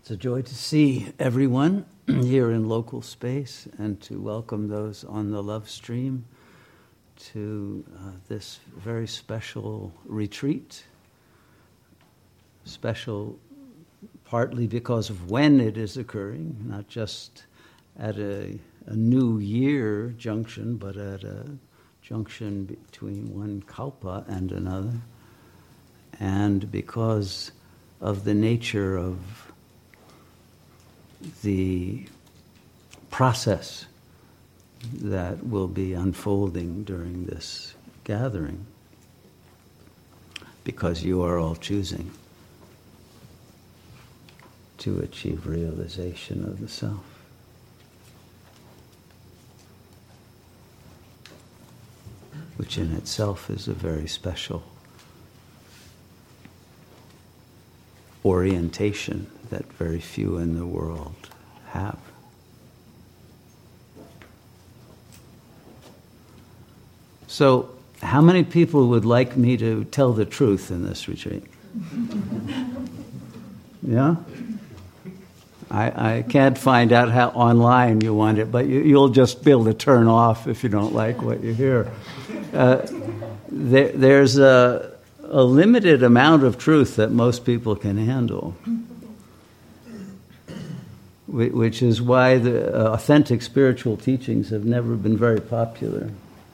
It's a joy to see everyone here in local space and to welcome those on the love stream to this very special retreat. Special partly because of when it is occurring, not just at a new year junction, but at a junction between one kalpa and another, and because of the nature of the process that will be unfolding during this gathering, because you are all choosing to achieve realization of the self. Which in itself is a very special orientation that very few in the world have. So, how many people would like me to tell the truth in this retreat? Yeah? I can't find out how online you want it, but you'll just be able to turn off if you don't like what you hear. There's a limited amount of truth that most people can handle, which is why the authentic spiritual teachings have never been very popular.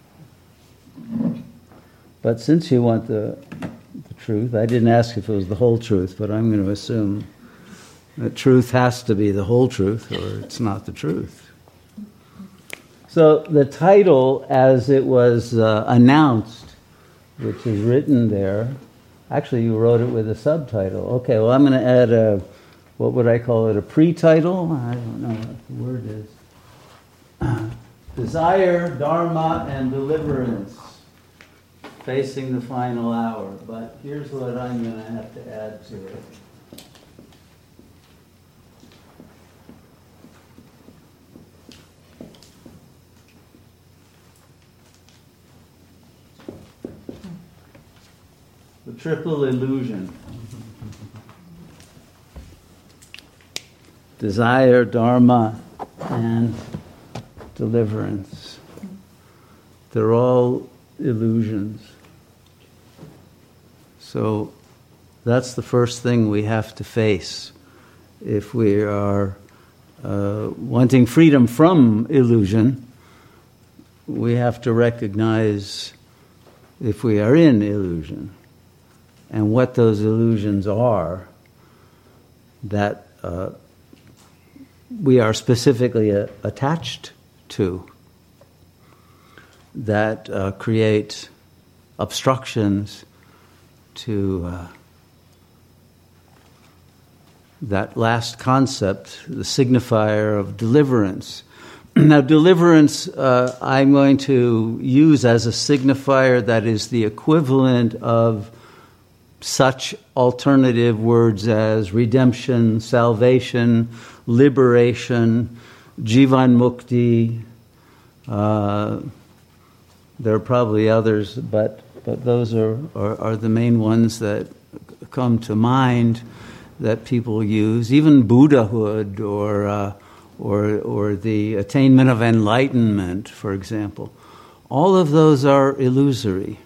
But since you want the truth, I didn't ask if it was the whole truth, but I'm going to assume that truth has to be the whole truth, or it's not the truth. So the title, as it was announced, which is written there, actually you wrote it with a subtitle. Okay, well I'm going to add what would I call it, a pre-title? I don't know what the word is. Desire, Dharma, and Deliverance, facing the final hour. But here's what I'm going to have to add to it. The triple illusion. Desire, Dharma, and deliverance. They're all illusions. So that's the first thing we have to face if we are wanting freedom from illusion. We have to recognize if we are in illusion and what those illusions are that we are specifically attached to, that create obstructions to that last concept, the signifier of deliverance. Now, deliverance I'm going to use as a signifier that is the equivalent of such alternative words as redemption, salvation, liberation, jivan mukti. There are probably others, but those are the main ones that come to mind that people use. Even Buddhahood or the attainment of enlightenment, for example. All of those are illusory.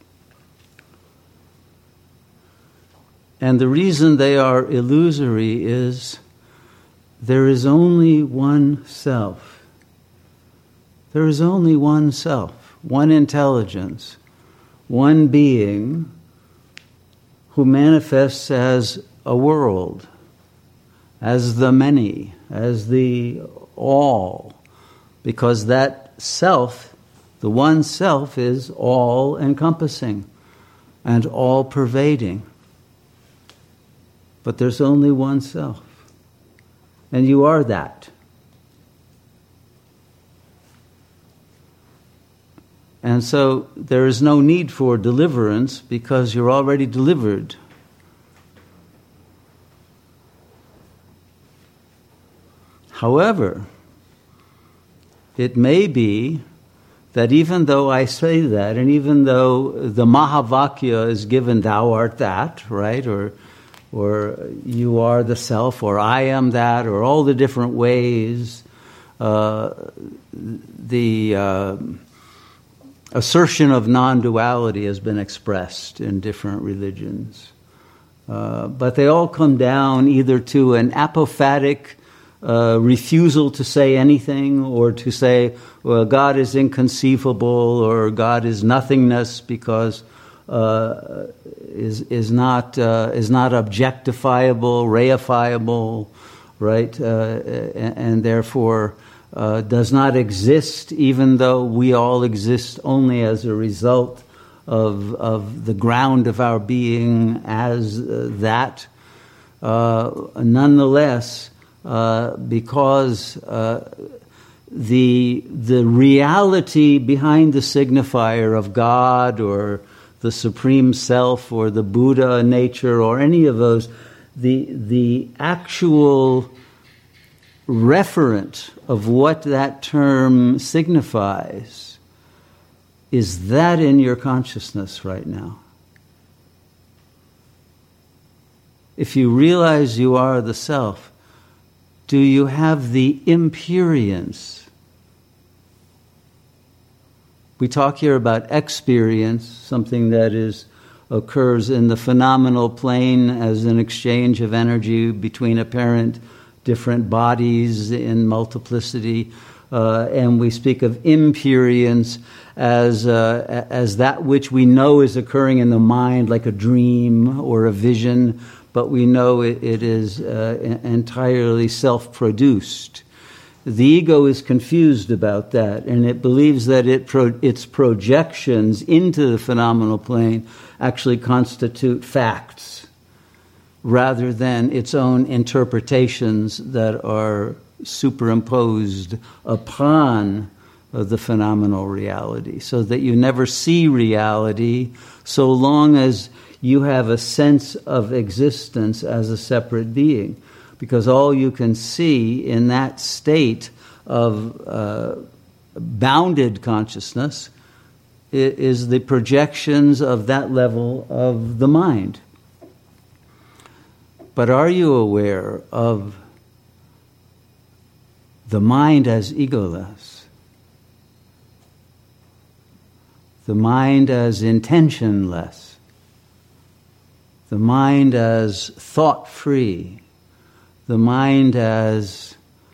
And the reason they are illusory is there is only one self. There is only one self, one intelligence, one being who manifests as a world, as the many, as the all, because that self, the one self, is all-encompassing and all-pervading. But there's only one self. And you are that. And so there is no need for deliverance because you're already delivered. However, it may be that even though I say that, and even though the Mahavakya is given, thou art that, right? Or or you are the self, or I am that, or all the different ways the assertion of non-duality has been expressed in different religions. But they all come down either to an apophatic refusal to say anything, or to say, well, God is inconceivable, or God is nothingness, because is not objectifiable, reifiable, right? And therefore does not exist, even though we all exist only as a result of the ground of our being as that. Nonetheless, because the reality behind the signifier of God, or the Supreme Self, or the Buddha nature, or any of those, the actual referent of what that term signifies, is that in your consciousness right now? If you realize you are the self, do you have the imperience? We talk here about experience, something that occurs in the phenomenal plane as an exchange of energy between apparent different bodies in multiplicity, and we speak of imperience as that which we know is occurring in the mind, like a dream or a vision, but we know it is entirely self-produced. The ego is confused about that, and it believes that its projections into the phenomenal plane actually constitute facts, rather than its own interpretations that are superimposed upon the phenomenal reality, so that you never see reality so long as you have a sense of existence as a separate being. Because all you can see in that state of bounded consciousness is the projections of that level of the mind. But are you aware of the mind as egoless? The mind as intentionless? The mind as thought-free? The mind as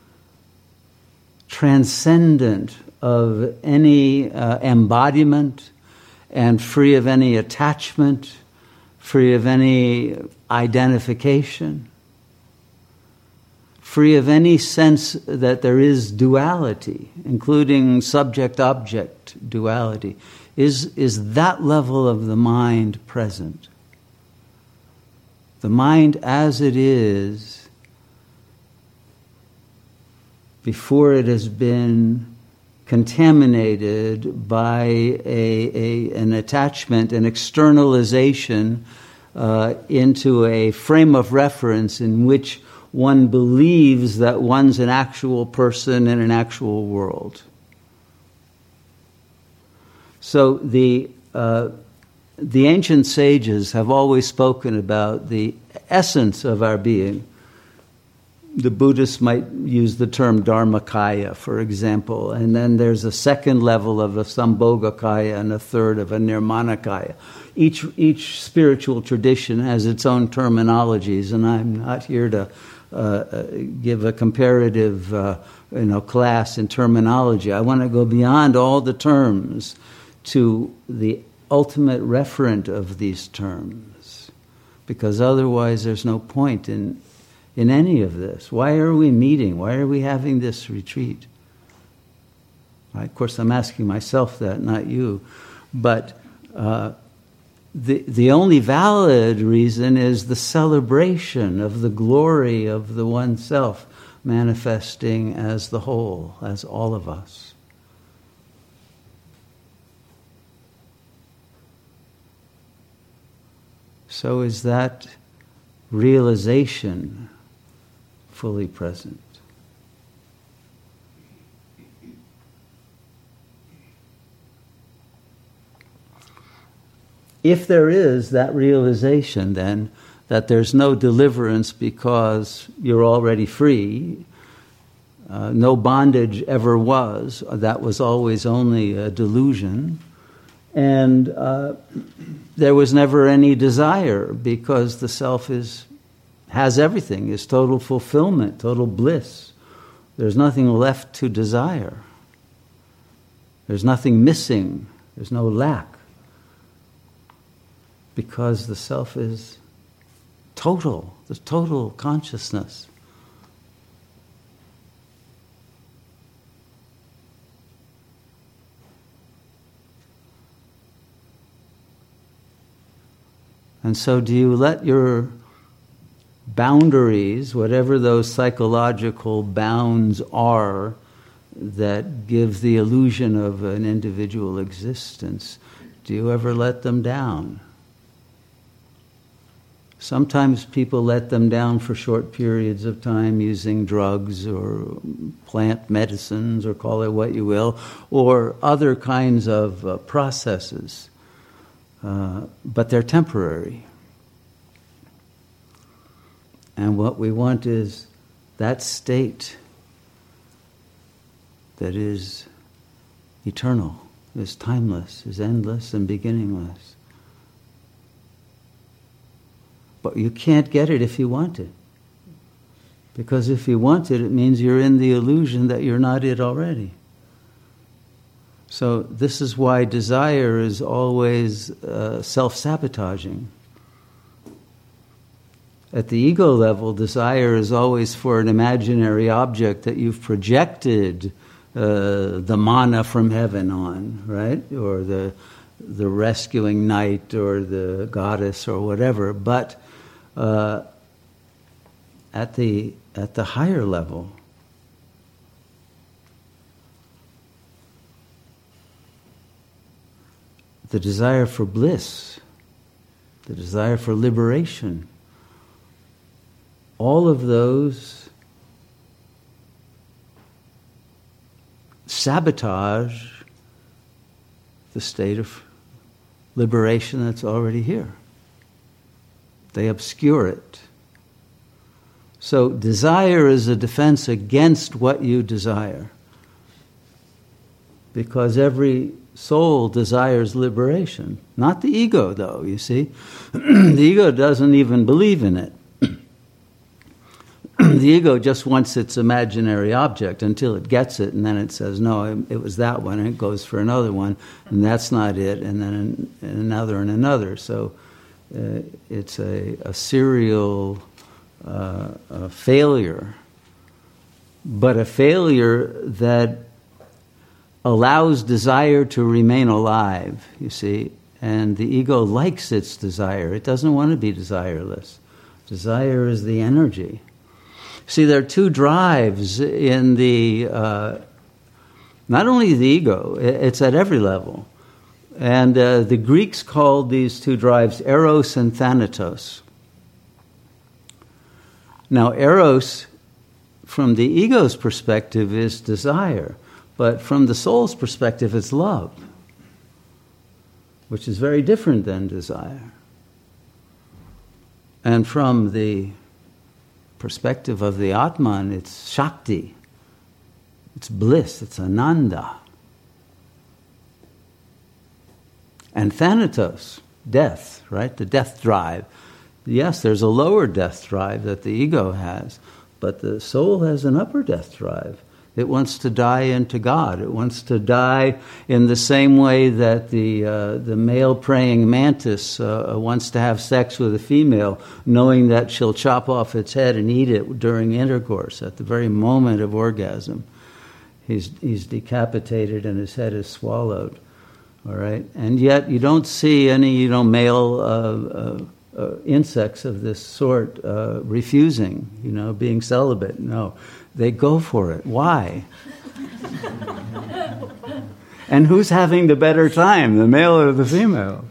transcendent of any embodiment and free of any attachment, free of any identification, free of any sense that there is duality, including subject-object duality. Is that level of the mind present? The mind as it is, before it has been contaminated by an attachment, an externalization into a frame of reference in which one believes that one's an actual person in an actual world. So the ancient sages have always spoken about the essence of our being. The Buddhists might use the term Dharmakaya, for example, and then there's a second level of a Sambhogakaya and a third of a Nirmanakaya. Each spiritual tradition has its own terminologies, and I'm not here to give a comparative class in terminology. I want to go beyond all the terms to the ultimate referent of these terms, because otherwise there's no point in any of this. Why are we meeting? Why are we having this retreat? Right? Of course, I'm asking myself that, not you. But the only valid reason is the celebration of the glory of the one self manifesting as the whole, as all of us. So is that realization fully present? If there is that realization, then that there's no deliverance because you're already free. No bondage ever was. That was always only a delusion. And there was never any desire because the self has everything, is total fulfillment, total bliss. There's nothing left to desire. There's nothing missing. There's no lack. Because the self is total, the total consciousness. And so do you let your boundaries, whatever those psychological bounds are that give the illusion of an individual existence, do you ever let them down? Sometimes people let them down for short periods of time using drugs or plant medicines, or call it what you will, or other kinds of processes. But they're temporary. And what we want is that state that is eternal, is timeless, is endless and beginningless. But you can't get it if you want it. Because if you want it, it means you're in the illusion that you're not it already. So this is why desire is always self-sabotaging. At the ego level, desire is always for an imaginary object that you've projected the manna from heaven on, right? Or the rescuing knight or the goddess or whatever. But at the higher level, the desire for bliss, the desire for liberation, all of those sabotage the state of liberation that's already here. They obscure it. So desire is a defense against what you desire. Because every soul desires liberation. Not the ego, though, you see. The ego doesn't even believe in it. The ego just wants its imaginary object until it gets it, and then it says, no, it was that one, and it goes for another one, and that's not it, and then another and another. So it's a serial failure, but a failure that allows desire to remain alive, you see, and the ego likes its desire. It doesn't want to be desireless. Desire is the energy. See, there are two drives in the, not only the ego, it's at every level. And the Greeks called these two drives eros and thanatos. Now, eros, from the ego's perspective, is desire. But from the soul's perspective, it's love, which is very different than desire. And from the perspective of the Atman, it's Shakti, it's bliss, it's Ananda. And Thanatos, death, right? The death drive. Yes, there's a lower death drive that the ego has, but the soul has an upper death drive. It wants to die into God. It wants to die in the same way that the male praying mantis wants to have sex with a female, knowing that she'll chop off its head and eat it during intercourse at the very moment of orgasm. He's decapitated and his head is swallowed. All right, and yet you don't see any male insects of this sort refusing, being celibate. No. They go for it. Why? And who's having the better time, the male or the female?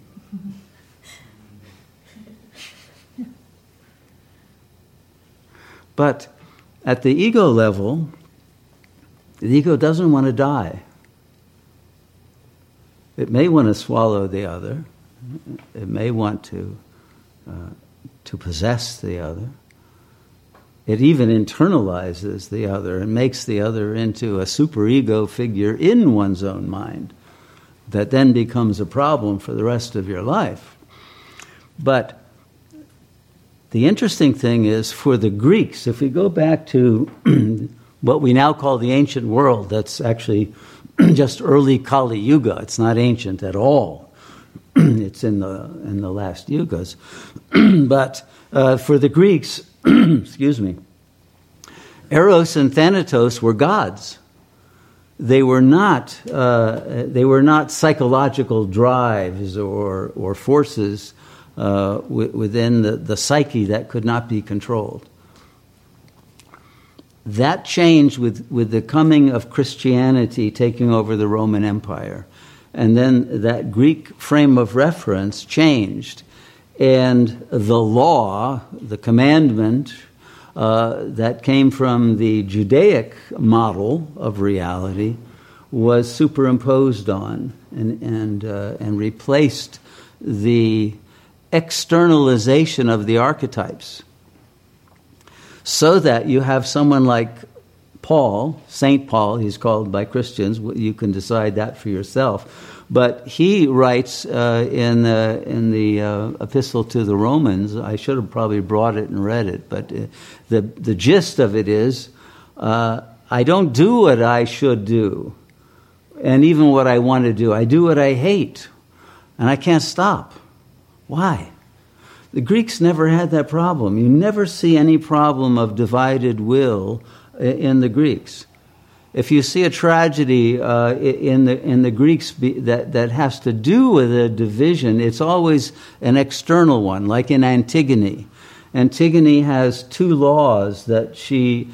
But at the ego level, the ego doesn't want to die. It may want to swallow the other. It may want to to possess the other. It even internalizes the other and makes the other into a superego figure in one's own mind that then becomes a problem for the rest of your life. But the interesting thing is, for the Greeks, if we go back to what we now call the ancient world, that's actually just early Kali Yuga. It's not ancient at all. It's in the last yugas. But for the Greeks, excuse me, Eros and Thanatos were gods. They were not psychological drives or forces within the psyche that could not be controlled. That changed with the coming of Christianity taking over the Roman Empire. And then that Greek frame of reference changed. And the law, the commandment that came from the Judaic model of reality was superimposed on and replaced the externalization of the archetypes, so that you have someone like Paul, St. Paul, he's called by Christians. You can decide that for yourself. But he writes in the epistle to the Romans, I should have probably brought it and read it, but the gist of it is, I don't do what I should do, and even what I want to do. I do what I hate, and I can't stop. Why? The Greeks never had that problem. You never see any problem of divided will in the Greeks. If you see a tragedy in the Greeks that has to do with a division, it's always an external one, like in Antigone. Antigone has two laws that she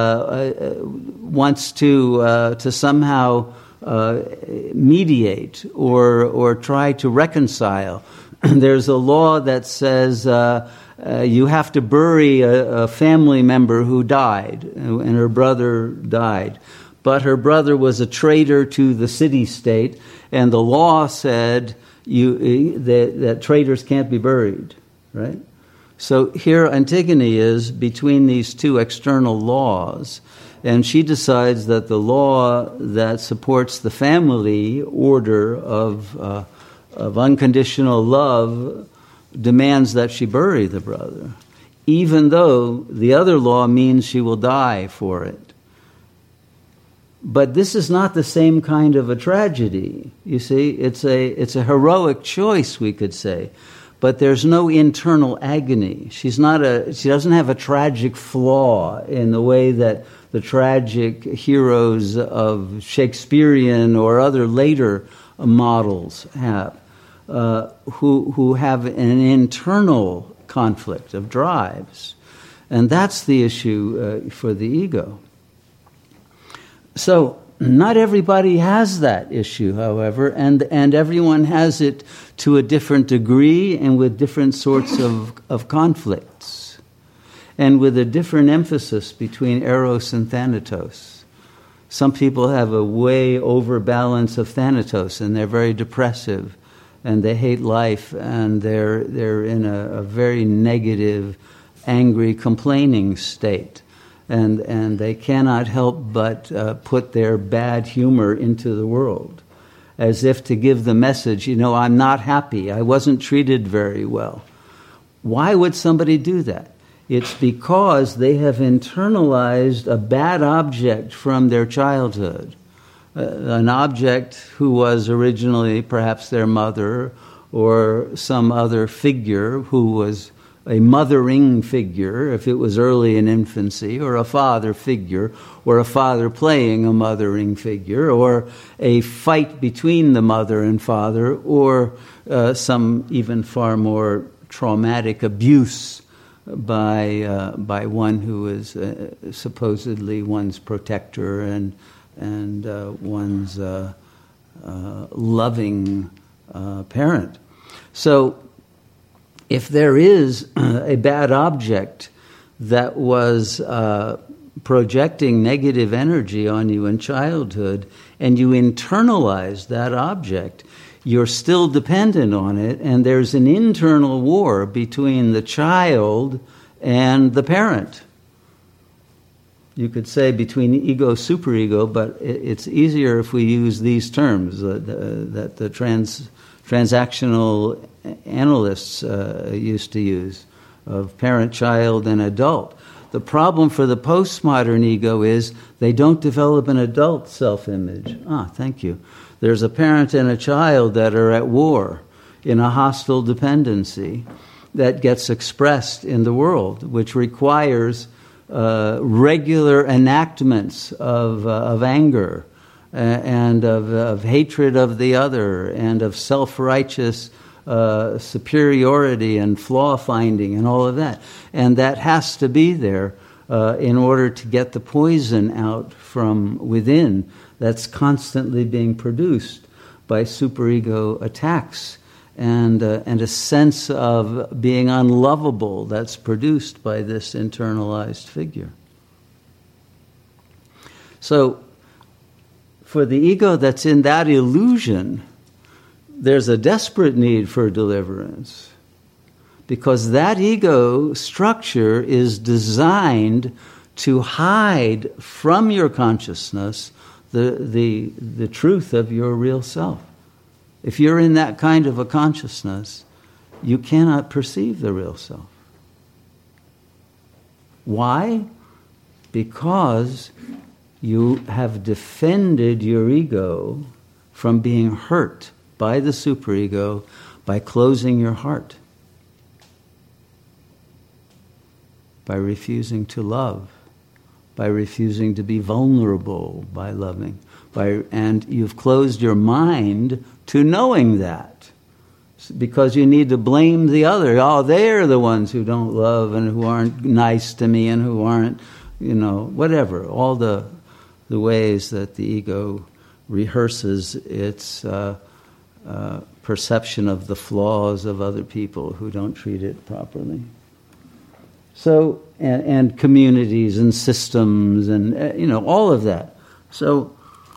wants to somehow mediate or try to reconcile. There's a law that says you have to bury a family member who died, and her brother died. But her brother was a traitor to the city-state, and the law said that traitors can't be buried, right? So here Antigone is between these two external laws, and she decides that the law that supports the family order of unconditional love demands that she bury the brother, even though the other law means she will die for it. But this is not the same kind of a tragedy. You see, it's a heroic choice, we could say, but there's no internal agony. She doesn't have a tragic flaw in the way that the tragic heroes of Shakespearean or other later models have, who have an internal conflict of drives. And that's the issue for the ego. So not everybody has that issue, however, and everyone has it to a different degree and with different sorts of conflicts, and with a different emphasis between Eros and Thanatos. Some people have a way overbalance of Thanatos, and they're very depressive, and they hate life, and they're in a very negative, angry, complaining state. And they cannot help but put their bad humor into the world, as if to give the message, I'm not happy, I wasn't treated very well. Why would somebody do that? It's because they have internalized a bad object from their childhood, an object who was originally perhaps their mother or some other figure who was a mothering figure, if it was early in infancy, or a father figure, or a father playing a mothering figure, or a fight between the mother and father, or some even far more traumatic abuse by one who is supposedly one's protector and one's loving parent. So if there is a bad object that was projecting negative energy on you in childhood, and you internalize that object, you're still dependent on it, and there's an internal war between the child and the parent. You could say between ego, superego, but it's easier if we use these terms that the transactional analysts used to use, of parent, child, and adult. The problem for the postmodern ego is they don't develop an adult self-image. Thank you. There's a parent and a child that are at war in a hostile dependency that gets expressed in the world, which requires regular enactments of anger and of hatred of the other and of self-righteous superiority and flaw-finding and all of that. And that has to be there in order to get the poison out from within that's constantly being produced by superego attacks and a sense of being unlovable that's produced by this internalized figure. So, for the ego that's in that illusion, there's a desperate need for deliverance, because that ego structure is designed to hide from your consciousness the truth of your real self. If you're in that kind of a consciousness, you cannot perceive the real self. Why? Because you have defended your ego from being hurt by the superego by closing your heart, by refusing to love, by refusing to be vulnerable by loving, and you've closed your mind to knowing that, because you need to blame the other. They're the ones who don't love and who aren't nice to me and who aren't, whatever. All the ways that the ego rehearses its perception of the flaws of other people who don't treat it properly. So, and communities and systems and, all of that. So,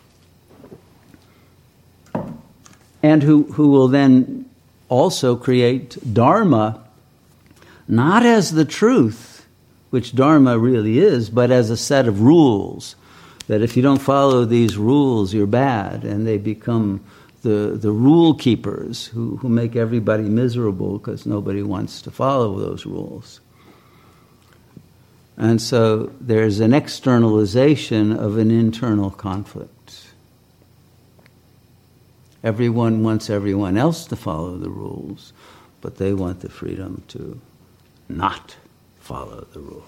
and who will then also create dharma, not as the truth, which dharma really is, but as a set of rules, that if you don't follow these rules, you're bad, and they become the rule keepers who make everybody miserable because nobody wants to follow those rules. And so there's an externalization of an internal conflict. Everyone wants everyone else to follow the rules, but they want the freedom to not follow the rules.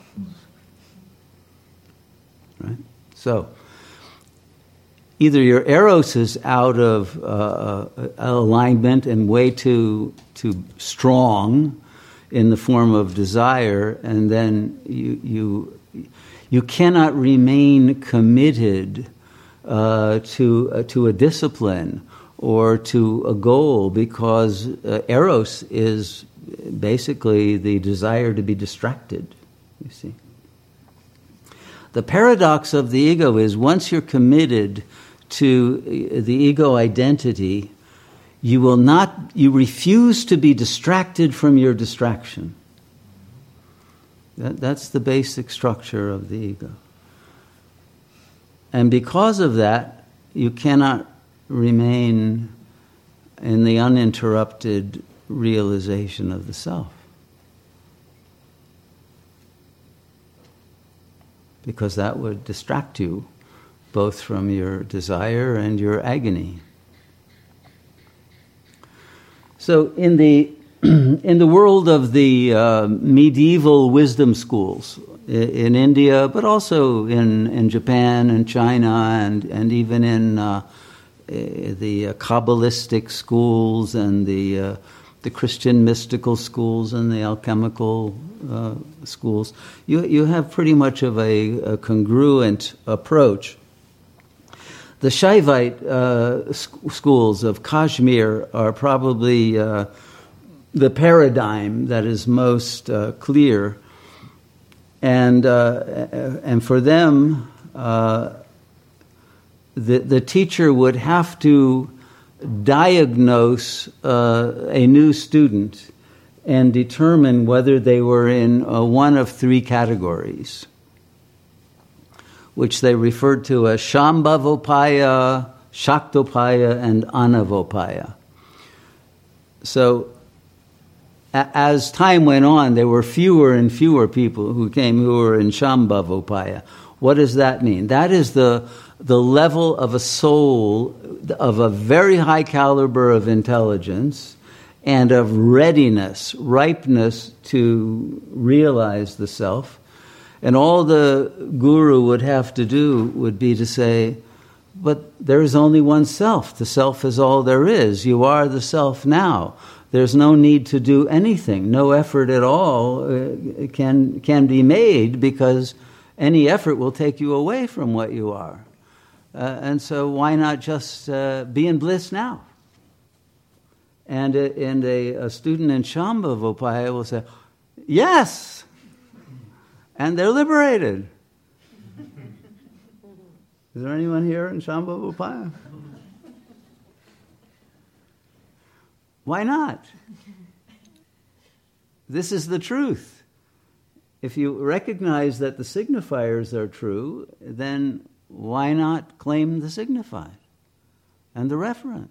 Right? So, either your eros is out of alignment and way too strong in the form of desire, and then you cannot remain committed to a discipline or to a goal, because eros is basically the desire to be distracted, you see. The paradox of the ego is once you're committed to the ego identity, you refuse to be distracted from your distraction. That's the basic structure of the ego. And because of that, you cannot remain in the uninterrupted realization of the self. Because that would distract you both from your desire and your agony. So in the world of the medieval wisdom schools in India, but also in Japan and China and even in the Kabbalistic schools and the Christian mystical schools and the alchemical schools, you have pretty much of a congruent approach. The Shaivite schools of Kashmir are probably the paradigm that is most clear, and for them, the teacher would have to diagnose a new student and determine whether they were in one of three categories, which they referred to as Shambhavopaya, Shaktopaya, and Anavopaya. So as time went on, there were fewer and fewer people who were in Shambhavopaya. What does that mean? That is the level of a soul of a very high caliber of intelligence and of readiness, ripeness to realize the self. And all the guru would have to do would be to say, but there is only one self. The self is all there is. You are the self now. There's no need to do anything. No effort at all can be made, because any effort will take you away from what you are. And so why not just be in bliss now? And a student in Shambhavopaya will say, yes! And they're liberated. Is there anyone here in Shambhavopaya? Why not? This is the truth. If you recognize that the signifiers are true, then why not claim the signified and the referent?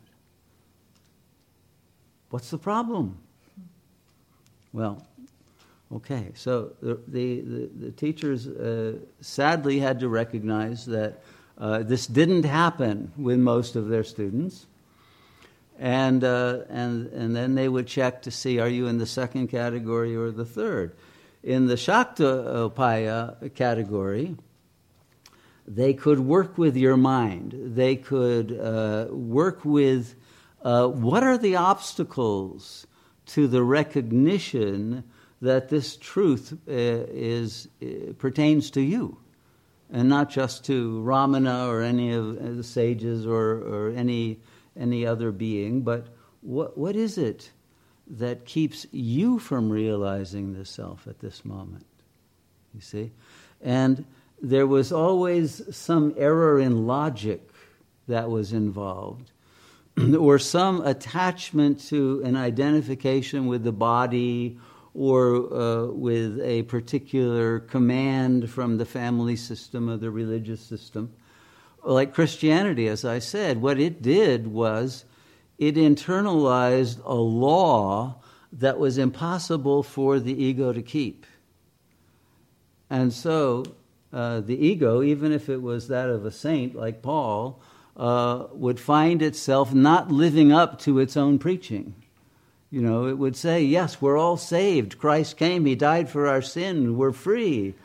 What's the problem? Well, okay, so the teachers sadly had to recognize that this didn't happen with most of their students. And then they would check to see, are you in the second category or the third? In the Shaktopaya category, they could work with your mind. They could work with what are the obstacles to the recognition that this truth pertains to you, and not just to Ramana or any of the sages or any other being, but what is it that keeps you from realizing the self at this moment? You see? And there was always some error in logic that was involved, or some attachment to an identification with the body, or with a particular command from the family system or the religious system. Like Christianity, as I said, what it did was it internalized a law that was impossible for the ego to keep. And so the ego, even if it was that of a saint like Paul, would find itself not living up to its own preaching. You know, it would say, yes, we're all saved. Christ came, He died for our sin, we're free.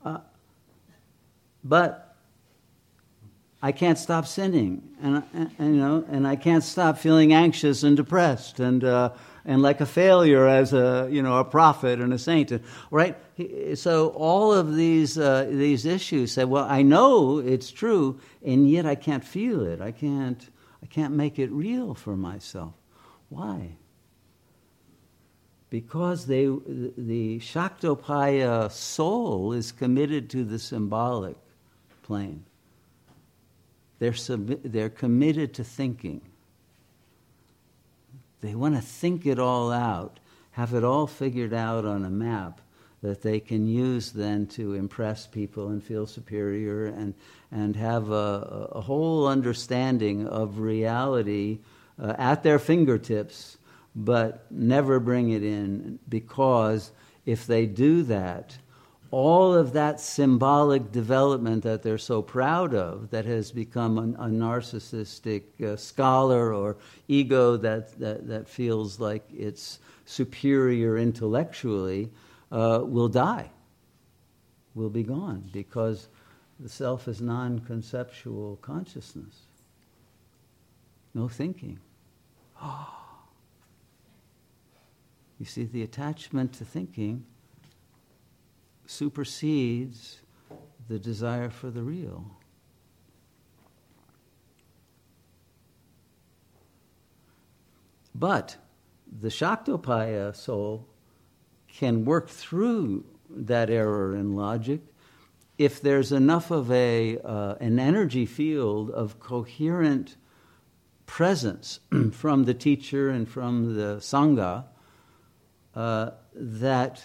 But I can't stop sinning, and I can't stop feeling anxious and depressed, and like a failure as a prophet and a saint, right? So all of these issues say, well, I know it's true, and yet I can't feel it. I can't make it real for myself. Why? Because the Shaktopaya soul is committed to the symbolic plane. They're committed to thinking. They want to think it all out, have it all figured out on a map that they can use then to impress people and feel superior and have a whole understanding of reality at their fingertips, but never bring it in, because if they do that, all of that symbolic development that they're so proud of, that has become a narcissistic scholar or ego that feels like it's superior intellectually, will die, will be gone, because the self is non-conceptual consciousness. No thinking. You see, the attachment to thinking supersedes the desire for the real. But the Shaktopaya soul can work through that error in logic if there's enough of an energy field of coherent presence from the teacher and from the Sangha that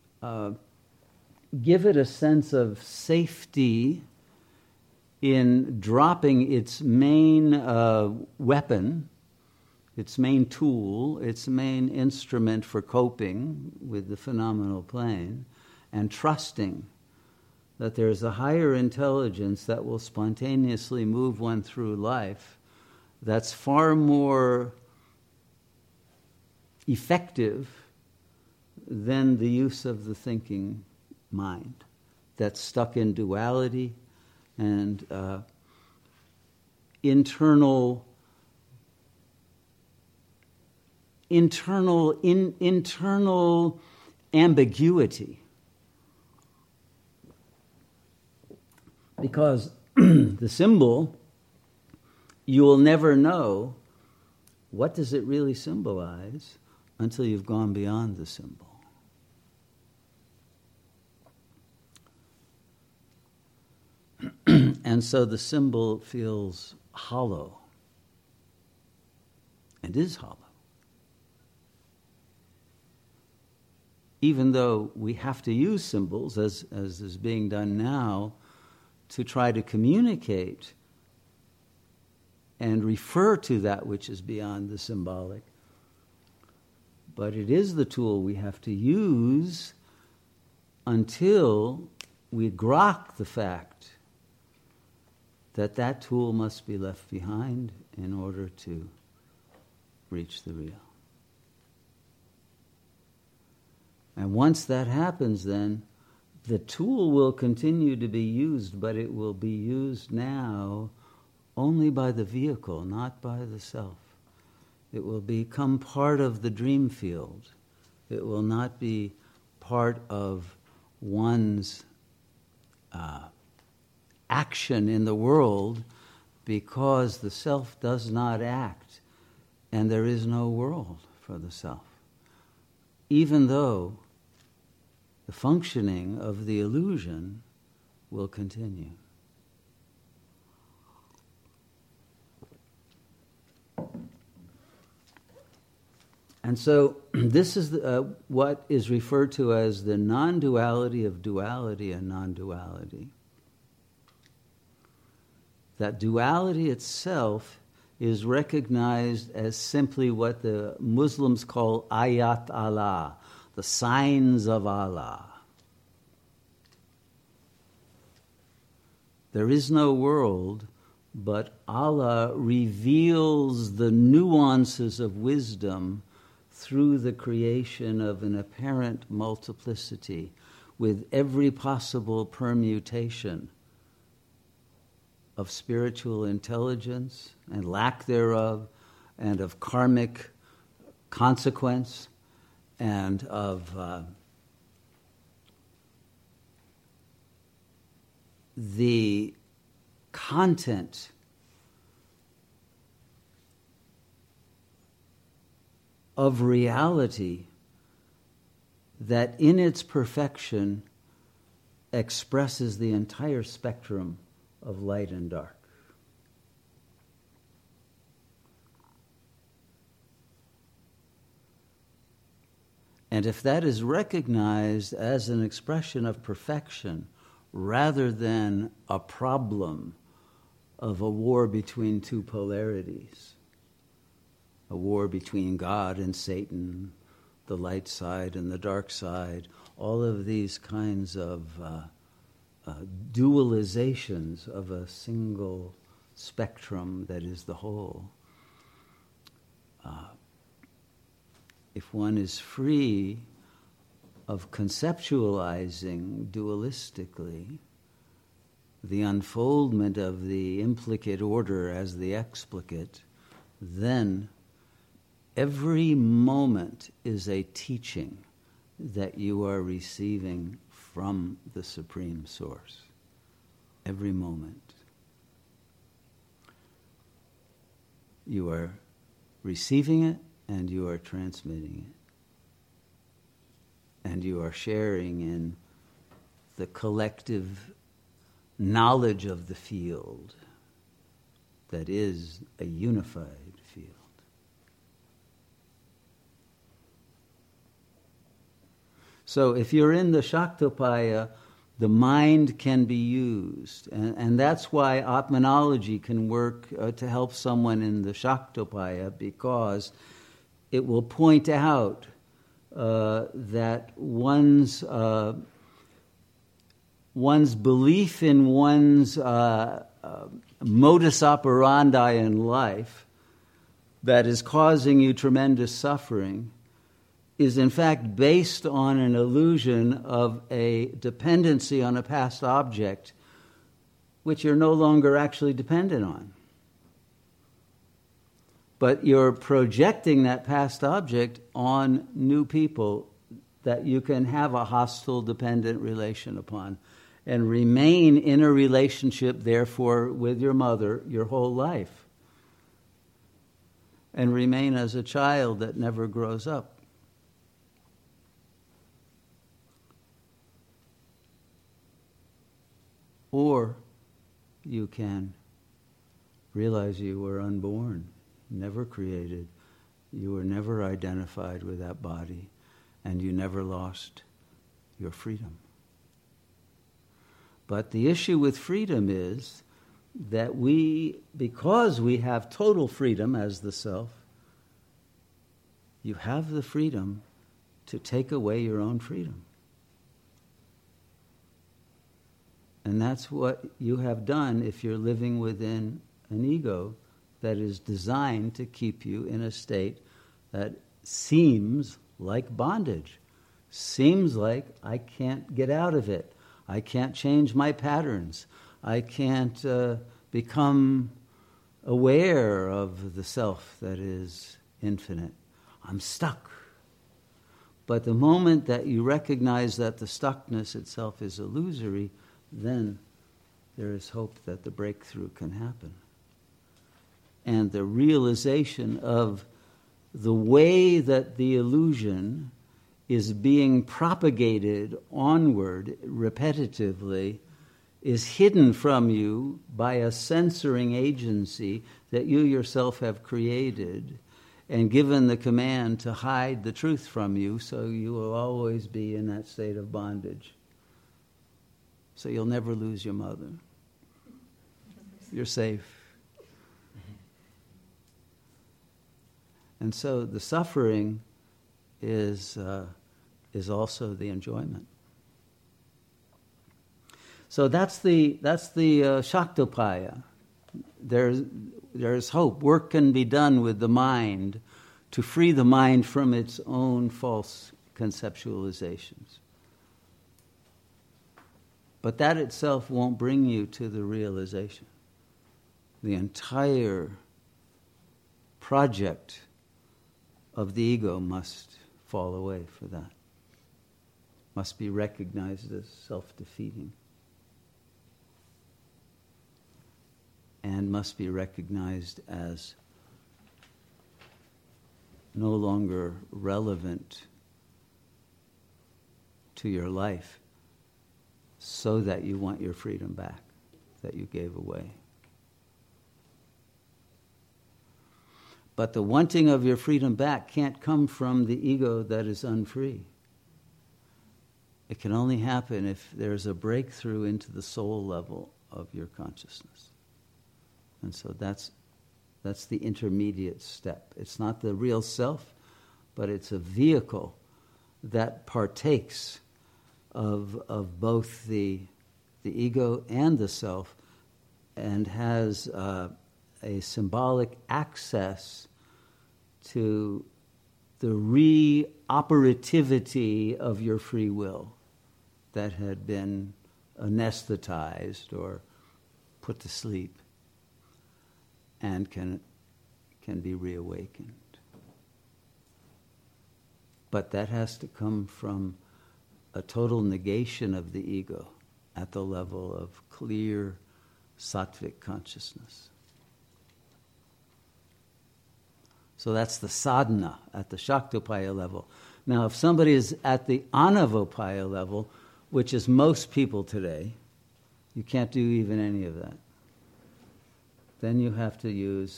give it a sense of safety in dropping its main weapon, its main tool, its main instrument for coping with the phenomenal plane, and trusting that there's a higher intelligence that will spontaneously move one through life that's far more effective than the use of the thinking mind that's stuck in duality and internal ambiguity. Because the symbol, you will never know what does it really symbolize until you've gone beyond the symbol. And so the symbol feels hollow, and is hollow. Even though we have to use symbols, as is being done now, to try to communicate and refer to that which is beyond the symbolic. But it is the tool we have to use until we grok the fact that that tool must be left behind in order to reach the real. And once that happens, then the tool will continue to be used, but it will be used now only by the vehicle, not by the self. It will become part of the dream field. It will not be part of one's action in the world, because the self does not act and there is no world for the self. Even though the functioning of the illusion will continue. And so this is what is referred to as the non-duality of duality and non-duality. That duality itself is recognized as simply what the Muslims call ayat Allah, the signs of Allah. There is no world, but Allah reveals the nuances of wisdom through the creation of an apparent multiplicity with every possible permutation of spiritual intelligence and lack thereof, and of karmic consequence, and of the content of reality that in its perfection expresses the entire spectrum of light and dark. And if that is recognized as an expression of perfection rather than a problem of a war between two polarities, a war between God and Satan, the light side and the dark side, all of these kinds of dualizations of a single spectrum that is the whole. If one is free of conceptualizing dualistically the unfoldment of the implicate order as the explicate, then every moment is a teaching that you are receiving from the Supreme Source. Every moment. You are receiving it and you are transmitting it. And you are sharing in the collective knowledge of the field that is a unified field. So if you're in the Shaktopaya, the mind can be used. And that's why Atmanology can work to help someone in the Shaktopaya, because it will point out that one's belief in one's modus operandi in life that is causing you tremendous suffering is in fact based on an illusion of a dependency on a past object which you're no longer actually dependent on. But you're projecting that past object on new people that you can have a hostile, dependent relation upon and remain in a relationship, therefore, with your mother your whole life. And remain as a child that never grows up. Or you can realize you were unborn, never created, you were never identified with that body, and you never lost your freedom. But the issue with freedom is that because we have total freedom as the self, you have the freedom to take away your own freedom. And that's what you have done if you're living within an ego that is designed to keep you in a state that seems like bondage. Seems like I can't get out of it. I can't change my patterns. I can't become aware of the self that is infinite. I'm stuck. But the moment that you recognize that the stuckness itself is illusory, then there is hope that the breakthrough can happen. And the realization of the way that the illusion is being propagated onward repetitively is hidden from you by a censoring agency that you yourself have created and given the command to hide the truth from you, so you will always be in that state of bondage. So you'll never lose your mother. You're safe. And so the suffering is also the enjoyment. So that's the Shaktopaya. There's hope. Work can be done with the mind to free the mind from its own false conceptualizations. But that itself won't bring you to the realization. The entire project of the ego must fall away for that. Must be recognized as self-defeating. And must be recognized as no longer relevant to your life, so that you want your freedom back that you gave away. But the wanting of your freedom back can't come from the ego that is unfree. It can only happen if there's a breakthrough into the soul level of your consciousness. And so that's the intermediate step. It's not the real self, but it's a vehicle that partakes of both the ego and the self, and has a symbolic access to the reoperativity of your free will that had been anesthetized or put to sleep, and can be reawakened. But that has to come from a total negation of the ego at the level of clear sattvic consciousness. So that's the sadhana at the Shaktopaya level. Now, if somebody is at the Anavopaya level, which is most people today, you can't do even any of that. then you have to use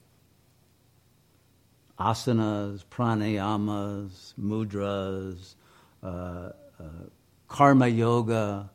asanas, pranayamas, mudras, karma yoga.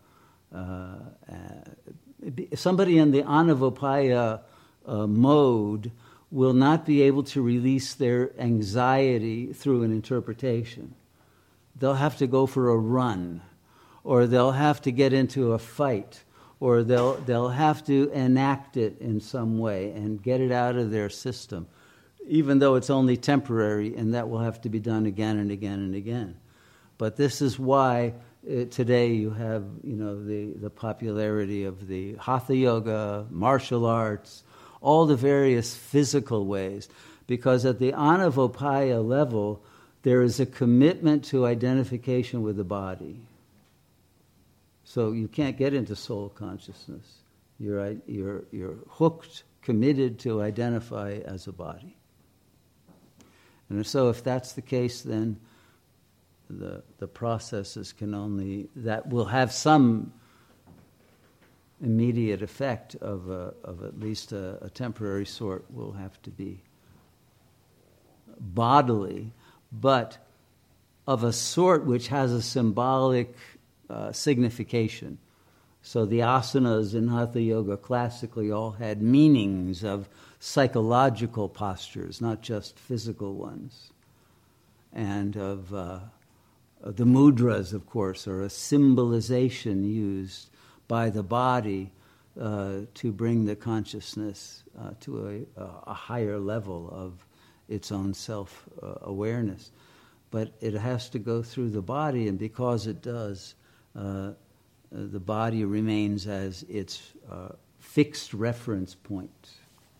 Somebody in the anavopaya mode will not be able to release their anxiety through an interpretation. They'll have to go for a run, or they'll have to get into a fight, or they'll have to enact it in some way and get it out of their system, even though it's only temporary, and that will have to be done again and again and again. But this is why today you have, the popularity of the hatha yoga, martial arts, all the various physical ways, because at the anavopaya level, there is a commitment to identification with the body. So you can't get into soul consciousness. You're hooked, committed to identify as a body. And so if that's the case, then the processes that will have some immediate effect of at least a temporary sort will have to be bodily, but of a sort which has a symbolic signification. So the asanas in Hatha Yoga classically all had meanings of psychological postures, not just physical ones. And of the mudras, of course, are a symbolization used by the body to bring the consciousness to a higher level of its own self-awareness. But it has to go through the body, and because it does, the body remains as its fixed reference point.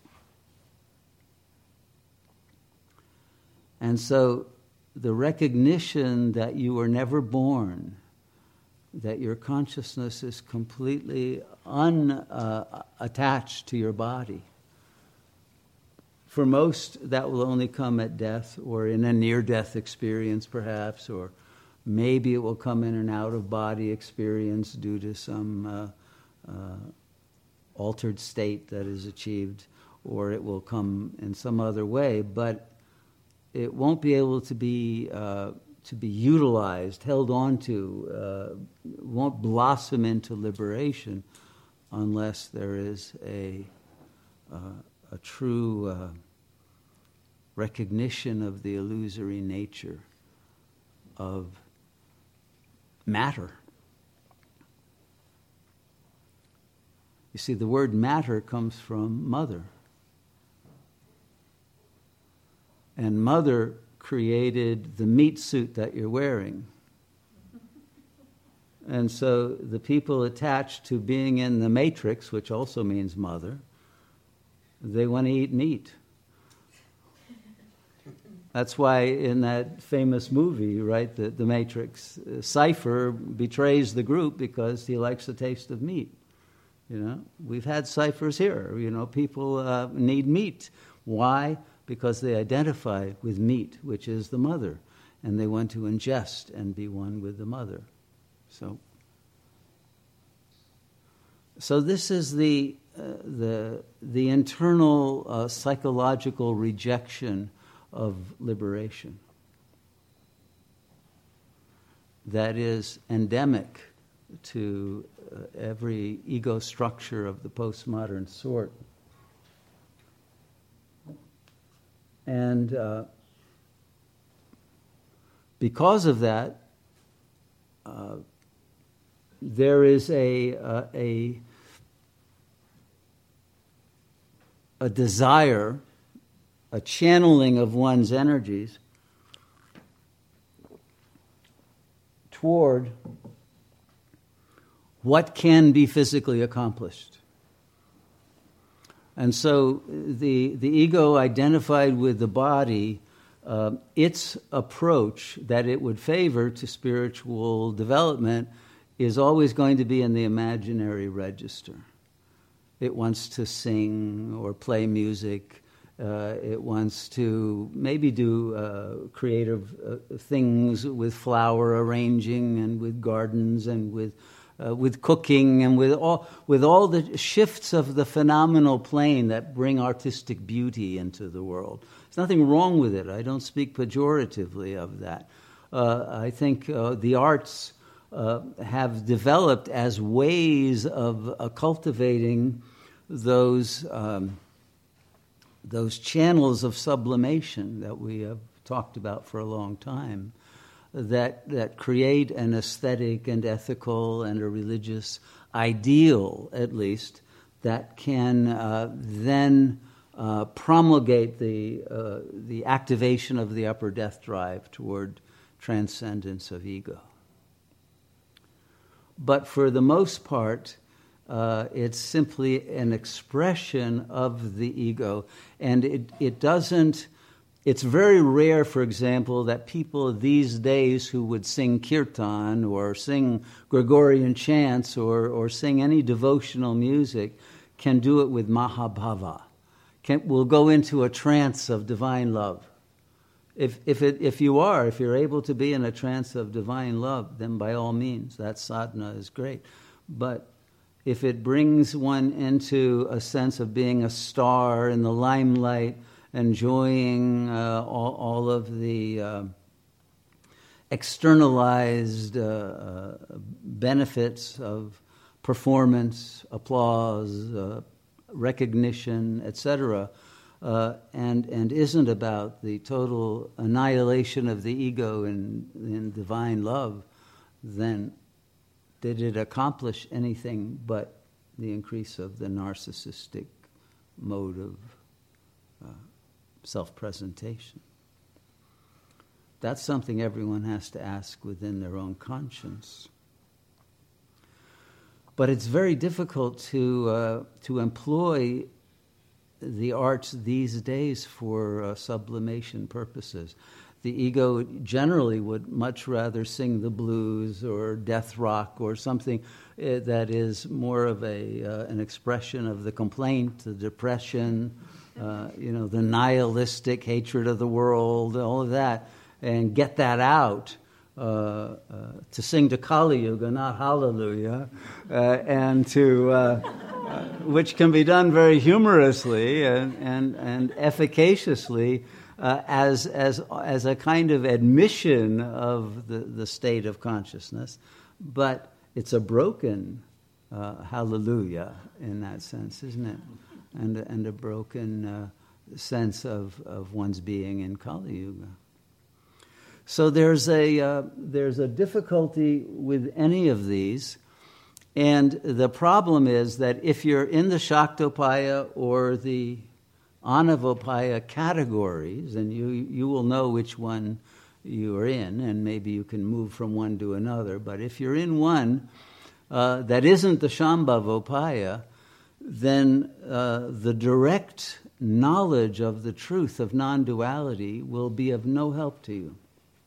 And so the recognition that you were never born, that your consciousness is completely unattached to your body. For most, that will only come at death or in a near-death experience, perhaps, or maybe it will come in an out-of-body experience due to some altered state that is achieved, or it will come in some other way, but it won't be able to be utilized, held on to, won't blossom into liberation unless there is a true recognition of the illusory nature of matter. You see, the word matter comes from mother. And mother created the meat suit that you're wearing. And so the people attached to being in the matrix, which also means mother, they want to eat meat. That's why in that famous movie, right, the Matrix, Cypher betrays the group because he likes the taste of meat. We've had ciphers here. People need meat. Why? Because they identify with meat, which is the mother, and they want to ingest and be one with the mother. So this is the internal psychological rejection of liberation that is endemic to every ego structure of the postmodern sort. And because of that, there is a desire, a channeling of one's energies toward what can be physically accomplished. And so the ego identified with the body, its approach that it would favor to spiritual development is always going to be in the imaginary register. It wants to sing or play music. It wants to maybe do creative things with flower arranging and with gardens and with with cooking and with all the shifts of the phenomenal plane that bring artistic beauty into the world. There's nothing wrong with it. I don't speak pejoratively of that. I think the arts have developed as ways of cultivating those channels of sublimation that we have talked about for a long time, that create an aesthetic and ethical and a religious ideal, at least, that can then promulgate the activation of the upper death drive toward transcendence of ego. But for the most part, it's simply an expression of the ego, and it doesn't. It's very rare, for example, that people these days who would sing kirtan or sing Gregorian chants or sing any devotional music can do it with mahabhava. Will go into a trance of divine love. If you're able to be in a trance of divine love, then by all means, that sadhana is great. But if it brings one into a sense of being a star in the limelight, enjoying all of the externalized benefits of performance, applause, recognition, etc., and isn't about the total annihilation of the ego in divine love, then did it accomplish anything but the increase of the narcissistic mode of self-presentation? That's something everyone has to ask within their own conscience. But it's very difficult to employ the arts these days for sublimation purposes. The ego generally would much rather sing the blues or death rock or something that is more of an expression of the complaint, the depression, the nihilistic hatred of the world, all of that, and get that out. To sing to Kali Yuga, not Hallelujah, and to which can be done very humorously and efficaciously as a kind of admission of the state of consciousness, but it's a broken Hallelujah in that sense, isn't it? And a broken sense of one's being in Kali Yuga. So there's a difficulty with any of these, and the problem is that if you're in the Shaktopaya or the Anavopaya categories, and you will know which one you are in, and maybe you can move from one to another, but if you're in one that isn't the Shambhavopaya, then the direct knowledge of the truth of non-duality will be of no help to you.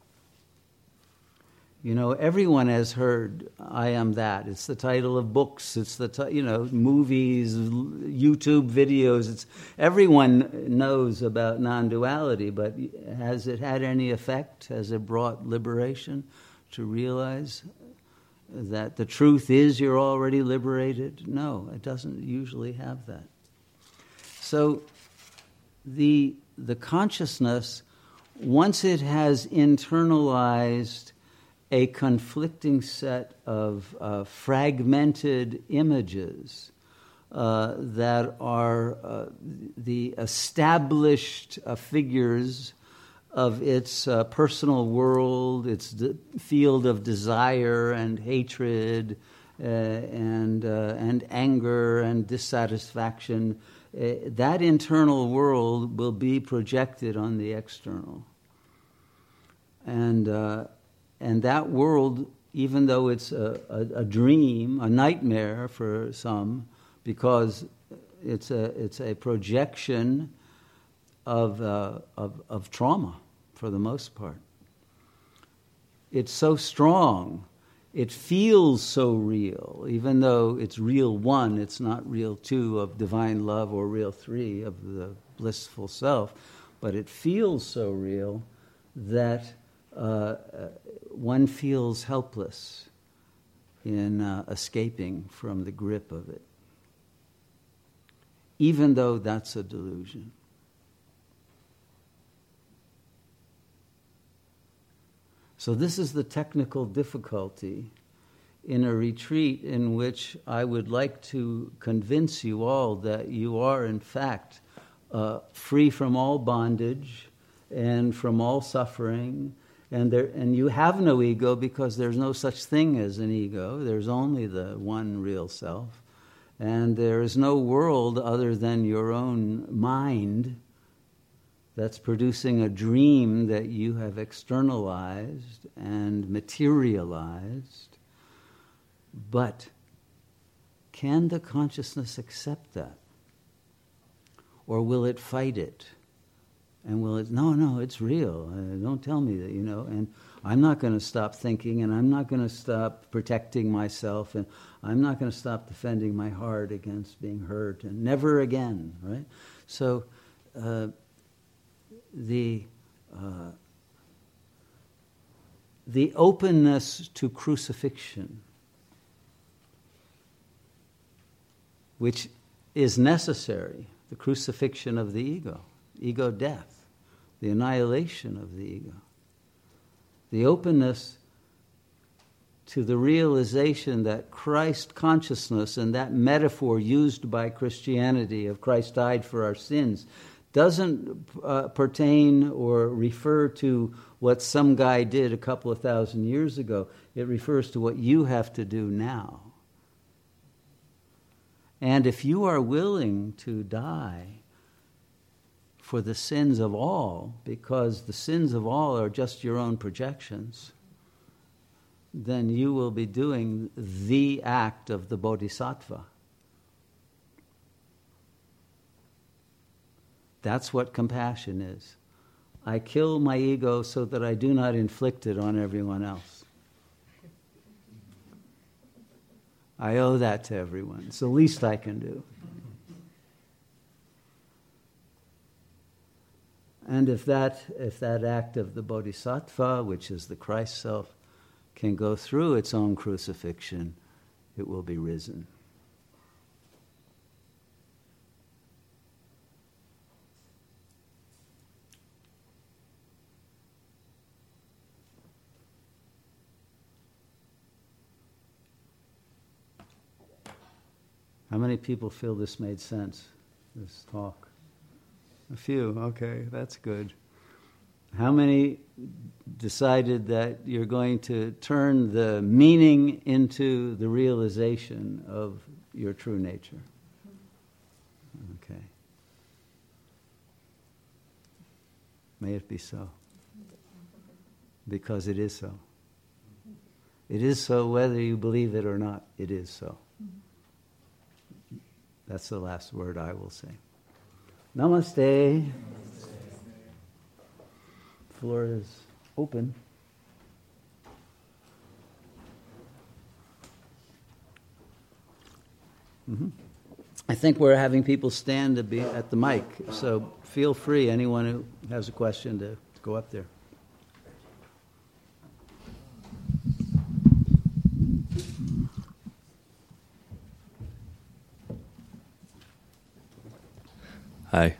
Everyone has heard "I am that." It's the title of books. It's the movies, YouTube videos. Everyone knows about non-duality, but has it had any effect? Has it brought liberation to realize that the truth is you're already liberated? No, it doesn't usually have that. So the consciousness, once it has internalized a conflicting set of fragmented images that are the established figures of its personal world, its field of desire and hatred and anger and dissatisfaction, that internal world will be projected on the external. And that world, even though it's a dream, a nightmare for some, because it's a projection of trauma for the most part. It's so strong, it feels so real, even though it's real one, it's not real two of divine love or real three of the blissful self, but it feels so real that one feels helpless in escaping from the grip of it, even though that's a delusion. So this is the technical difficulty in a retreat in which I would like to convince you all that you are in fact free from all bondage and from all suffering, and you have no ego because there's no such thing as an ego. There's only the one real self, and there is no world other than your own mind that's producing a dream that you have externalized and materialized. But can the consciousness accept that? Or will it fight it? And will it, no, it's real. Don't tell me that, and I'm not going to stop thinking, and I'm not going to stop protecting myself, and I'm not going to stop defending my heart against being hurt, and never again, right? So the openness to crucifixion, which is necessary, the crucifixion of the ego death, the annihilation of the ego, the openness to the realization that Christ consciousness and that metaphor used by Christianity of Christ died for our sins doesn't pertain or refer to what some guy did a couple of thousand years ago. It refers to what you have to do now. And if you are willing to die for the sins of all, because the sins of all are just your own projections, then you will be doing the act of the bodhisattva. That's what compassion is. I kill my ego so that I do not inflict it on everyone else. I owe that to everyone. It's the least I can do. And if that act of the bodhisattva, which is the Christ self, can go through its own crucifixion, it will be risen. How many people feel this made sense, this talk? A few, okay, that's good. How many decided that you're going to turn the meaning into the realization of your true nature? Okay. May it be so. Because it is so. It is so whether you believe it or not, it is so. That's the last word I will say. Namaste. Floor is open. I think we're having people stand to be at the mic, so feel free, anyone who has a question, to go up there. Hi.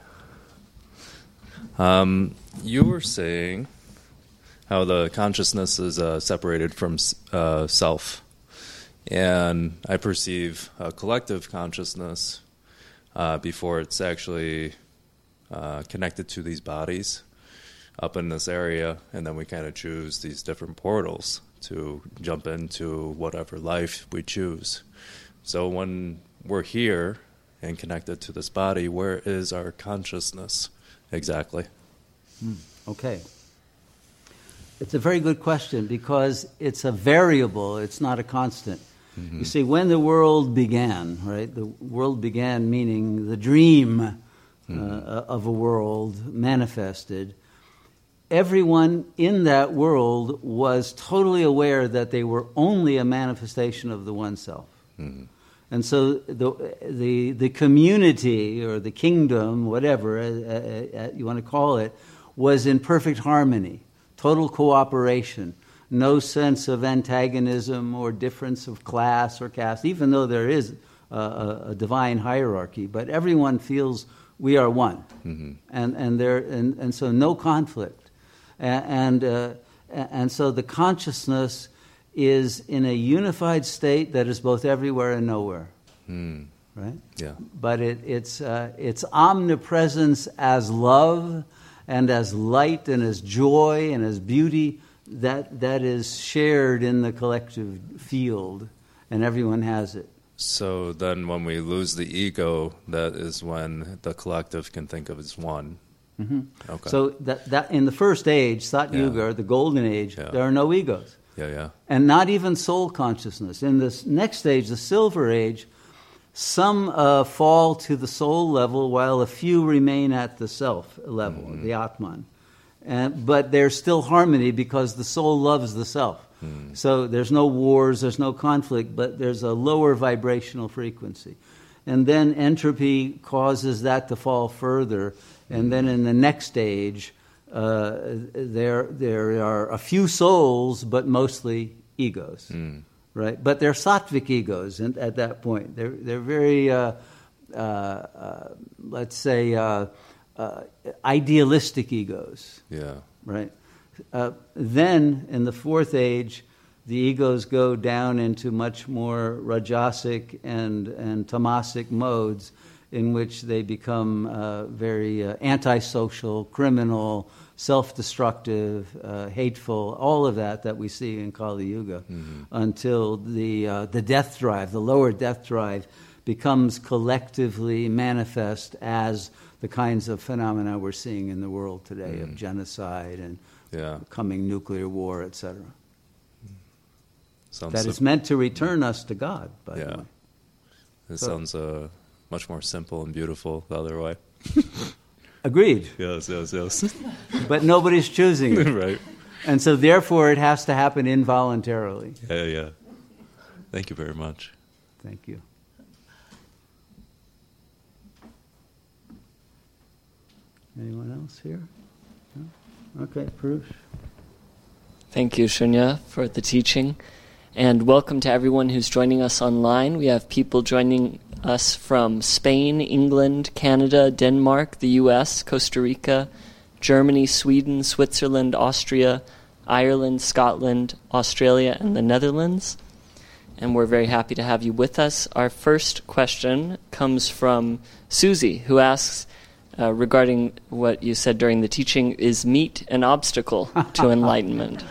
You were saying how the consciousness is separated from self, and I perceive a collective consciousness before it's actually connected to these bodies up in this area, and then we kind of choose these different portals to jump into whatever life we choose. So when we're here and connected to this body, where is our consciousness exactly? Okay. It's a very good question because it's a variable, it's not a constant. Mm-hmm. You see, when the world began, right, the world began meaning the dream of a world manifested, everyone in that world was totally aware that they were only a manifestation of the one self. Mm-hmm. And so the community or the kingdom, whatever you want to call it, was in perfect harmony, total cooperation. no sense of antagonism or difference of class or caste, even though there is a divine hierarchy. But everyone feels we are one, and so no conflict, and so the consciousness is in a unified state that is both everywhere and nowhere. Right? Yeah. But it's omnipresence as love and as light and as joy and as beauty that is shared in the collective field, and everyone has it. So then when we lose the ego, that is when the collective can think of as one. Okay. So that in the first age, Sat Yuga, or the golden age, there are no egos. Yeah. And not even soul consciousness. In this next stage, the silver age, some fall to the soul level while a few remain at the self level, the Atman. But there's still harmony because the soul loves the self. So there's no wars, there's no conflict, but there's a lower vibrational frequency. And then entropy causes that to fall further. And then in the next stage, there are a few souls, but mostly egos. Right, but they're sattvic egos at that point. They're very, let's say, idealistic egos. Yeah. Right. Then in the fourth age, the egos go down into much more rajasic and tamasic modes, in which they become very antisocial, criminal, self-destructive, hateful, all of that we see in Kali Yuga, until the death drive, the lower death drive, becomes collectively manifest as the kinds of phenomena we're seeing in the world today of genocide and coming nuclear war, etc. That is meant to return us to God, by the way. It sounds much more simple and beautiful the other way. Agreed. Yes. But nobody's choosing it. Right. And so therefore it has to happen involuntarily. Yeah. Thank you very much. Thank you. Anyone else here? No? Okay, Prush. Thank you, Shunya, for the teaching. And welcome to everyone who's joining us online. We have people joining us from Spain, England, Canada, Denmark, the U.S., Costa Rica, Germany, Sweden, Switzerland, Austria, Ireland, Scotland, Australia, and the Netherlands. And we're very happy to have you with us. Our first question comes from Susie, who asks, regarding what you said during the teaching, is meat an obstacle to enlightenment?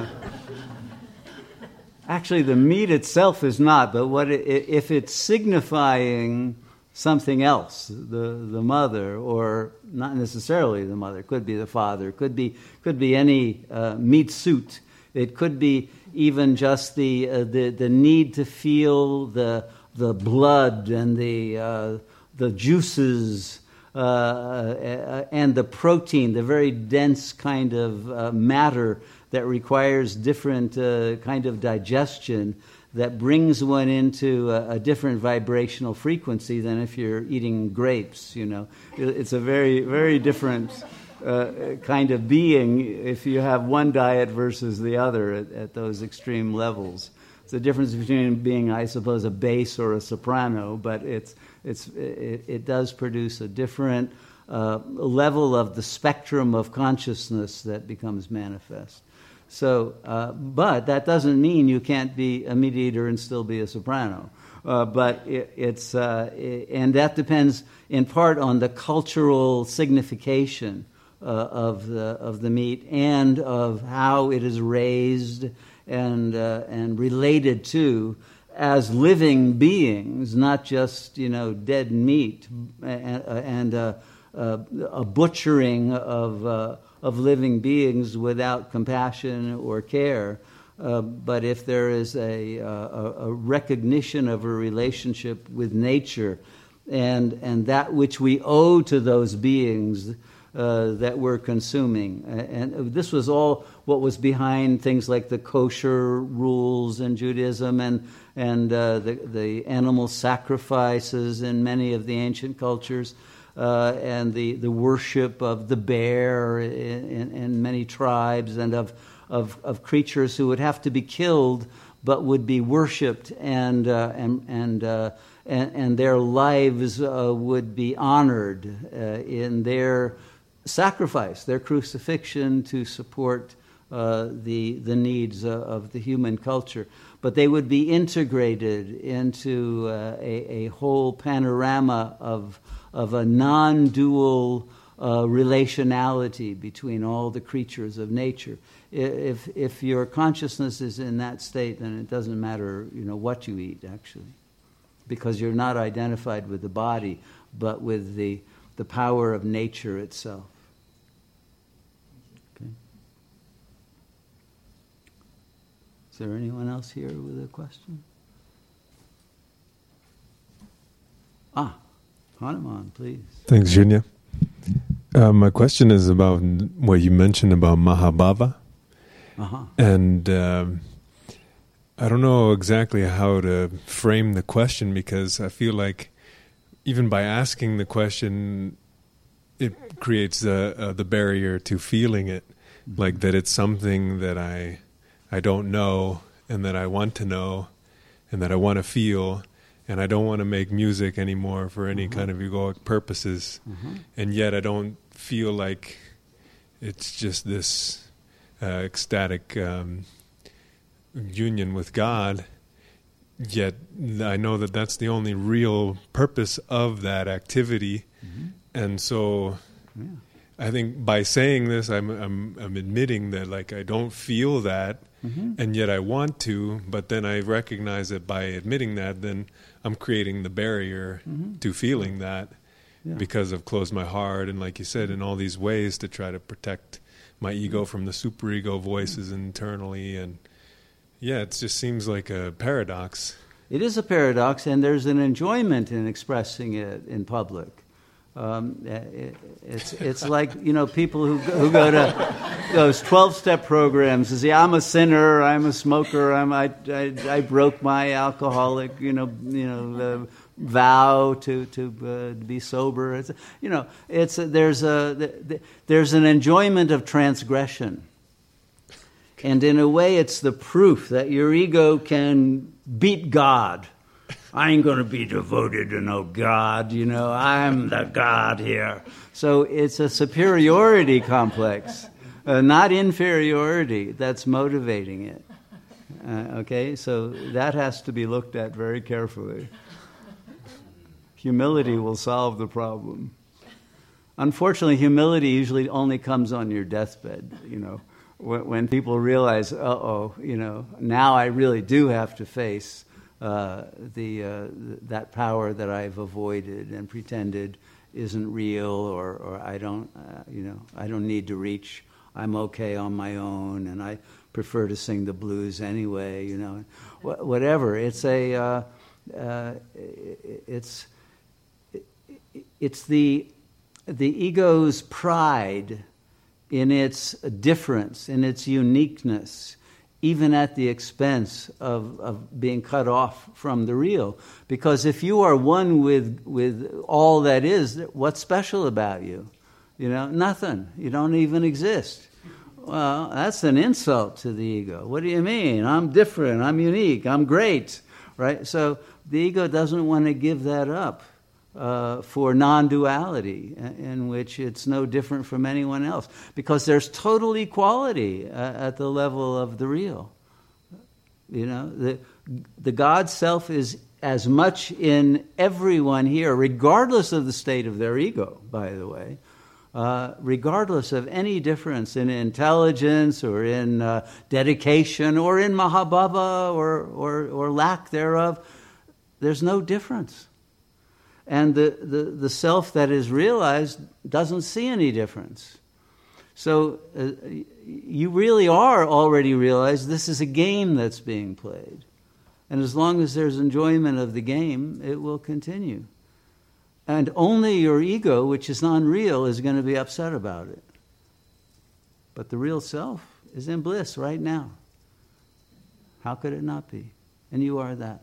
Actually, the meat itself is not, but if it's signifying something else, the mother, or not necessarily the mother, could be the father, could be any meat suit. It could be even just the need to feel the blood and the juices and the protein, the very dense kind of matter that requires different kind of digestion, that brings one into a different vibrational frequency than if you're eating grapes. It's a very, very different kind of being if you have one diet versus the other at those extreme levels. It's the difference between being, I suppose, a bass or a soprano, but it does produce a different level of the spectrum of consciousness that becomes manifest. So, but that doesn't mean you can't be a mediator and still be a soprano. But and that depends in part on the cultural signification of the meat and of how it is raised and related to as living beings, not just dead meat and a butchering of living beings without compassion or care. But if there is a recognition of a relationship with nature and that which we owe to those beings that we're consuming. And this was all what was behind things like the kosher rules in Judaism and the animal sacrifices in many of the ancient cultures. And the worship of the bear in many tribes, and of creatures who would have to be killed but would be worshipped, and their lives would be honored in their sacrifice, their crucifixion to support the needs of the human culture. But they would be integrated into a whole panorama of a non-dual relationality between all the creatures of nature. If your consciousness is in that state, then it doesn't matter, what you eat, actually, because you're not identified with the body, but with the power of nature itself. Okay. Is there anyone else here with a question? Hanuman, please. Thanks, Junya. My question is about what you mentioned about Mahabhava. Uh-huh. And I don't know exactly how to frame the question, because I feel like even by asking the question, it creates the barrier to feeling it, mm-hmm. like that it's something that I don't know, and that I want to know, and that I want to feel, and I don't want to make music anymore for any kind of egoic purposes, and yet I don't feel like it's just this ecstatic union with God, yet I know that that's the only real purpose of that activity, and so I think by saying this, I'm admitting that like I don't feel that, and yet I want to, but then I recognize that by admitting that, then I'm creating the barrier to feeling that because I've closed my heart, and like you said, in all these ways to try to protect my ego from the superego voices internally, and it just seems like a paradox. It is a paradox, and there's an enjoyment in expressing it in public. It's like, people who go to those 12-step programs and say, I'm a sinner, I'm a smoker, I broke my alcoholic, vow to be sober. There's an enjoyment of transgression, and in a way, it's the proof that your ego can beat God. I ain't going to be devoted to no God, I'm the God here. So it's a superiority complex, not inferiority, that's motivating it. Okay, so that has to be looked at very carefully. Humility will solve the problem. Unfortunately, humility usually only comes on your deathbed, when people realize, now I really do have to face that power that I've avoided and pretended isn't real, or I don't need to reach. I'm okay on my own, and I prefer to sing the blues anyway. Whatever. It's it's the ego's pride in its difference, in its uniqueness, even at the expense of being cut off from the real. Because if you are one with all that is, what's special about you? Nothing. You don't even exist. Well, that's an insult to the ego. What do you mean? I'm different, I'm unique, I'm great, right? So the ego doesn't want to give that up for non-duality, in which it's no different from anyone else, because there's total equality at the level of the real. The God self is as much in everyone here, regardless of the state of their ego, by the way, regardless of any difference in intelligence or in dedication or in Mahabhava or lack thereof. There's no difference. And the self that is realized doesn't see any difference. So you really are already realized this is a game that's being played. And as long as there's enjoyment of the game, it will continue. And only your ego, which is non-real, is going to be upset about it. But the real self is in bliss right now. How could it not be? And you are that.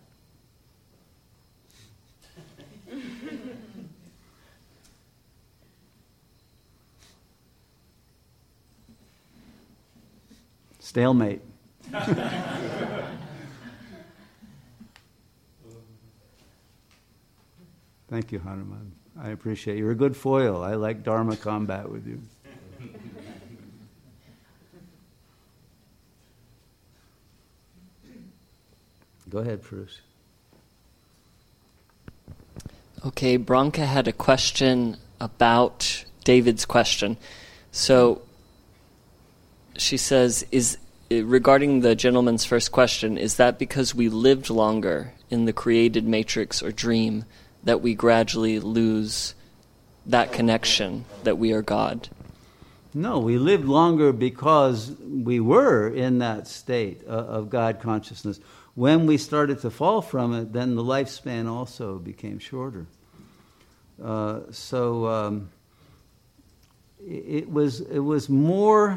Stalemate. Thank you, Hanuman. I appreciate it. You're a good foil. I like Dharma combat with you. Go ahead, Bruce. Okay, Branka had a question about David's question. So she says, regarding the gentleman's first question, is that because we lived longer in the created matrix or dream that we gradually lose that connection that we are God? No, we lived longer because we were in that state of God consciousnness. When we started to fall from it, then the lifespan also became shorter. It was more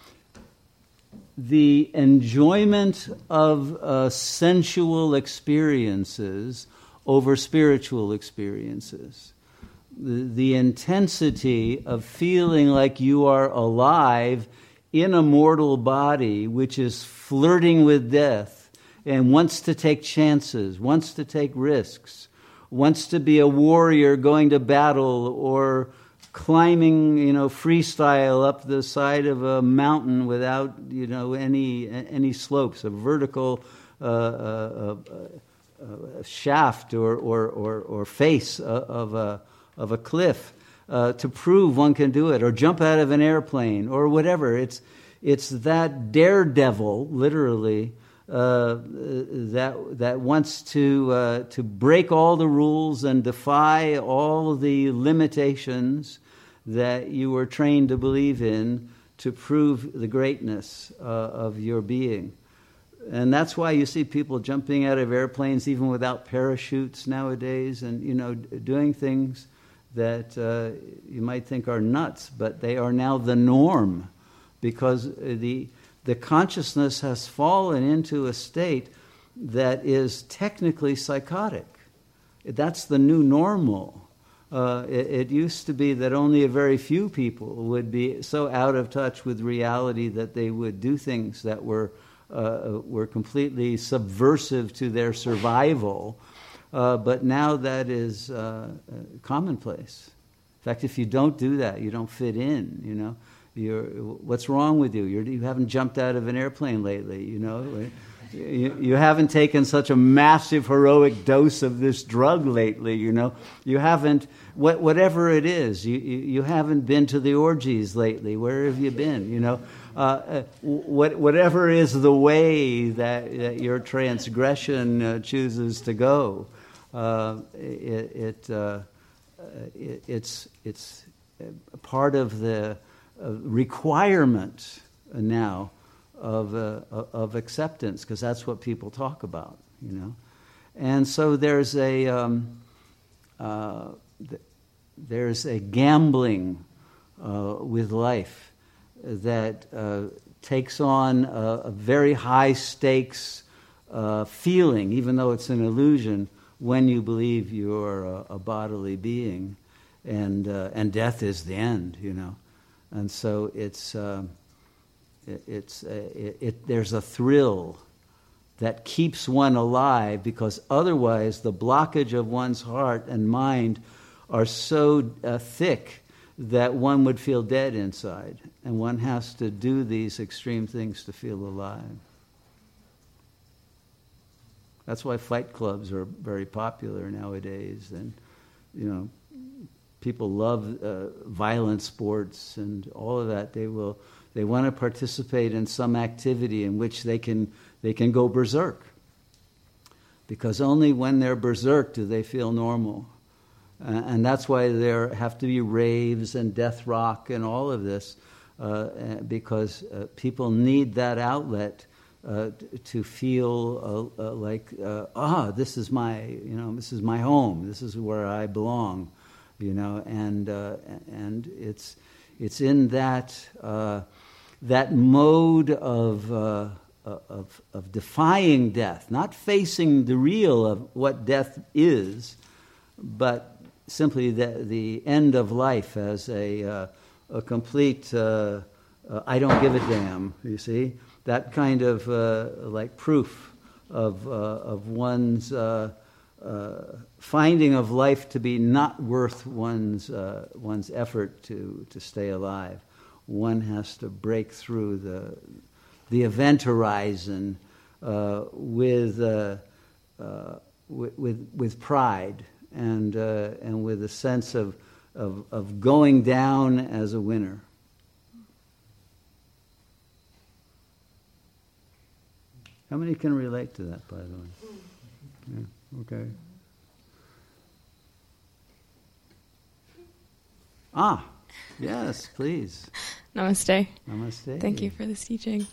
the enjoyment of sensual experiences over spiritual experiences. The intensity of feeling like you are alive in a mortal body which is flirting with death and wants to take chances, wants to take risks, wants to be a warrior going to battle or climbing, freestyle up the side of a mountain without, any slopes, a vertical shaft or face of a cliff to prove one can do it, or jump out of an airplane, or whatever. It's that daredevil, literally, that wants to break all the rules and defy all the limitations that you were trained to believe in to prove the greatness of your being. And that's why you see people jumping out of airplanes even without parachutes nowadays, and doing things that you might think are nuts, but they are now the norm, because the consciousness has fallen into a state that is technically psychotic. That's the new normal. It used to be that only a very few people would be so out of touch with reality that they would do things that were completely subversive to their survival. But now that is commonplace. In fact, if you don't do that, you don't fit in, what's wrong with you? You haven't jumped out of an airplane lately, You haven't taken such a massive heroic dose of this drug lately, You haven't, whatever it is, you haven't been to the orgies lately. Where have you been, whatever is the way that your transgression chooses to go, it's part of the requirement now of acceptance, because that's what people talk about, And so there's a gambling with life that takes on a very high stakes feeling, even though it's an illusion, when you believe you're a bodily being, and death is the end, And so there's a thrill that keeps one alive, because otherwise the blockage of one's heart and mind are so thick that one would feel dead inside, and one has to do these extreme things to feel alive. That's why fight clubs are very popular nowadays, and people love violent sports and all of that. They want to participate in some activity in which they can go berserk, because only when they're berserk do they feel normal. And that's why there have to be raves and death rock and all of this, because people need that outlet to feel like, this is my home, this is where I belong, and it's in that mode of defying death, not facing the real of what death is, but simply the end of life as a complete I don't give a damn, you see, that kind of like proof of one's finding of life to be not worth one's effort to stay alive. One has to break through the event horizon with pride and with a sense of going down as a winner. How many can relate to that, by the way? Yeah, okay. Yes, please. Namaste. Namaste. Thank you for this teaching.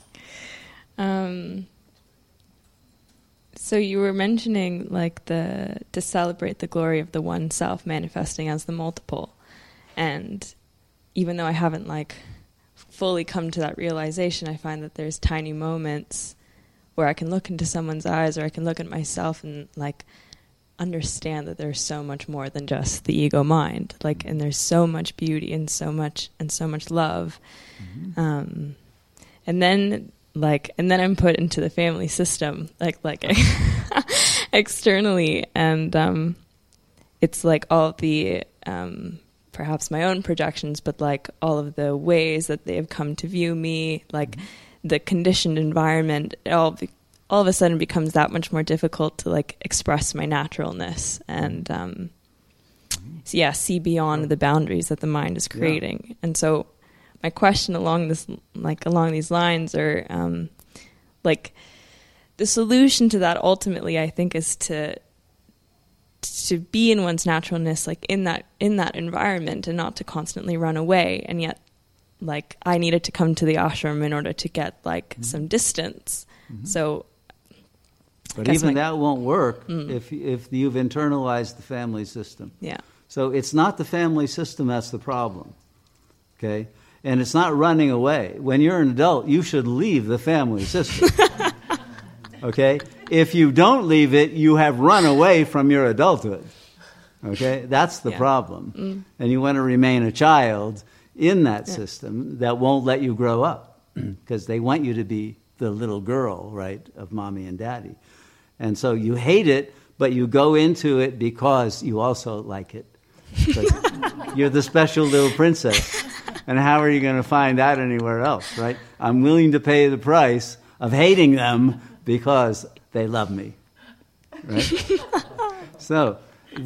So you were mentioning like to celebrate the glory of the one self manifesting as the multiple. And even though I haven't like fully come to that realization, I find that there's tiny moments where I can look into someone's eyes, or I can look at myself and like understand that there's so much more than just the ego mind. Like, and there's so much beauty and so much love. Mm-hmm. And then I'm put into the family system, like externally, and it's like all of the perhaps my own projections, but like all of the ways that they have come to view me, like the conditioned environment, all of a sudden becomes that much more difficult to like express my naturalness and see beyond the boundaries that the mind is creating. Yeah. And so my question along these lines are like the solution to that ultimately, I think, is to be in one's naturalness, like in that environment, and not to constantly run away. And yet, like, I needed to come to the ashram in order to get like some distance. Mm-hmm. So, but even that won't work if you've internalized the family system. Yeah. So it's not the family system that's the problem, okay? And it's not running away. When you're an adult, you should leave the family system, okay? If you don't leave it, you have run away from your adulthood, okay? That's the problem. And you want to remain a child in that system that won't let you grow up because they want you to be the little girl, right, of mommy and daddy. And so you hate it, but you go into it because you also like it. You're the special little princess. And how are you going to find that anywhere else, right? I'm willing to pay the price of hating them because they love me, right? So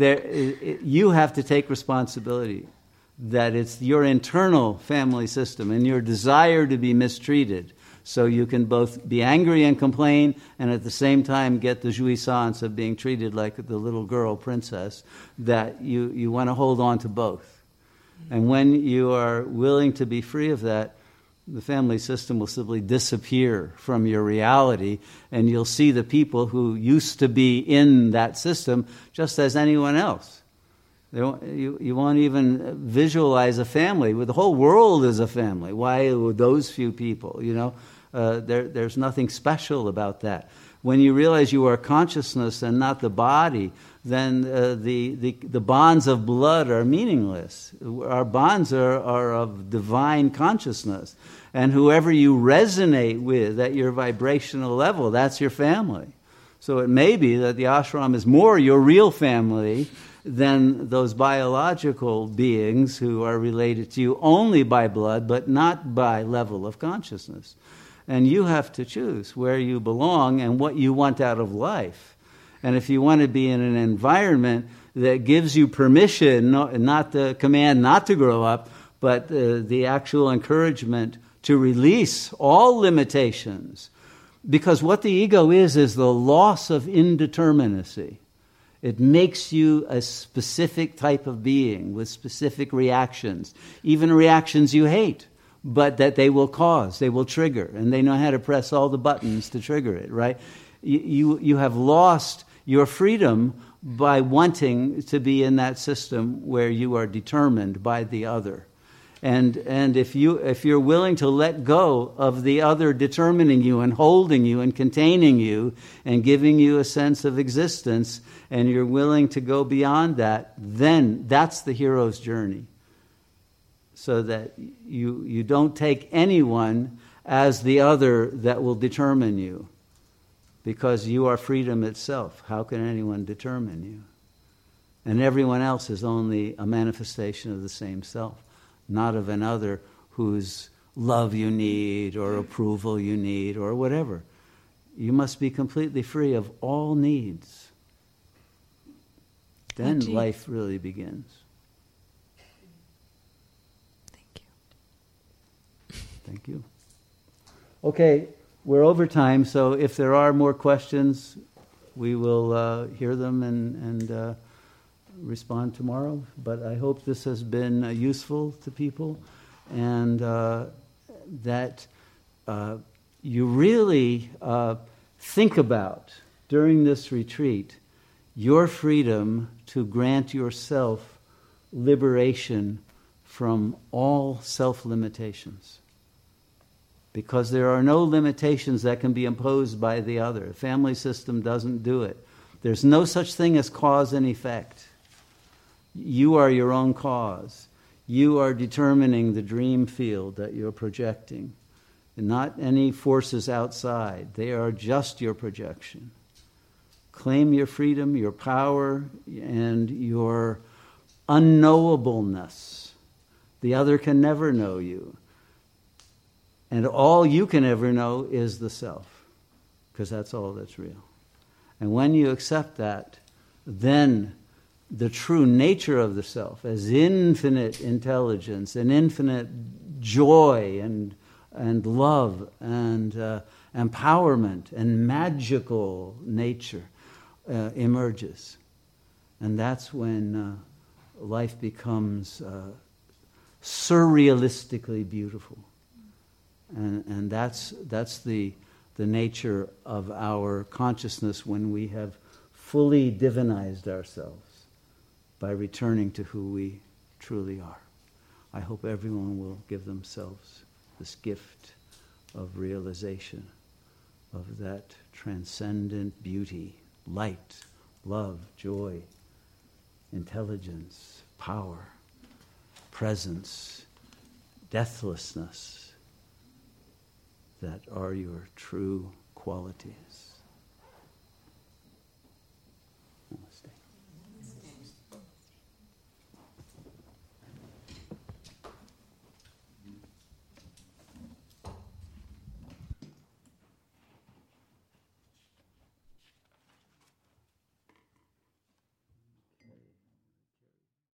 you have to take responsibility that it's your internal family system and your desire to be mistreated, so you can both be angry and complain and at the same time get the jouissance of being treated like the little girl princess, that you want to hold on to both. And when you are willing to be free of that, the family system will simply disappear from your reality, and you'll see the people who used to be in that system just as anyone else. You won't even visualize a family. The whole world is a family. Why would those few people, there's nothing special about that. When you realize you are consciousness and not the body, then the bonds of blood are meaningless. Our bonds are of divine consciousness. And whoever you resonate with at your vibrational level, that's your family. So it may be that the ashram is more your real family than those biological beings who are related to you only by blood, but not by level of consciousness. And you have to choose where you belong and what you want out of life. And if you want to be in an environment that gives you permission, not the command not to grow up, but the actual encouragement to release all limitations. Because what the ego is the loss of indeterminacy. It makes you a specific type of being with specific reactions, even reactions you hate, but that they will cause, they will trigger, and they know how to press all the buttons to trigger it, right? You have lost your freedom by wanting to be in that system where you are determined by the other. And if you're willing to let go of the other determining you and holding you and containing you and giving you a sense of existence, and you're willing to go beyond that, then that's the hero's journey. So that you don't take anyone as the other that will determine you. Because you are freedom itself. How can anyone determine you? And everyone else is only a manifestation of the same self, not of another whose love you need or approval you need or whatever. You must be completely free of all needs. Then life really begins. Thank you. Thank you. Okay, we're over time, so if there are more questions, we will hear them and respond tomorrow. But I hope this has been useful to people, and that you really think about, during this retreat, your freedom to grant yourself liberation from all self-limitations. Because there are no limitations that can be imposed by the other. The family system doesn't do it. There's no such thing as cause and effect. You are your own cause. You are determining the dream field that you're projecting. And not any forces outside. They are just your projection. Claim your freedom, your power, and your unknowableness. The other can never know you. And all you can ever know is the self, because that's all that's real. And when you accept that, then the true nature of the self as infinite intelligence and infinite joy and love and empowerment and magical nature emerges. And that's when life becomes surrealistically beautiful. And that's the nature of our consciousness when we have fully divinized ourselves by returning to who we truly are. I hope everyone will give themselves this gift of realization of that transcendent beauty, light, love, joy, intelligence, power, presence, deathlessness, that are your true qualities.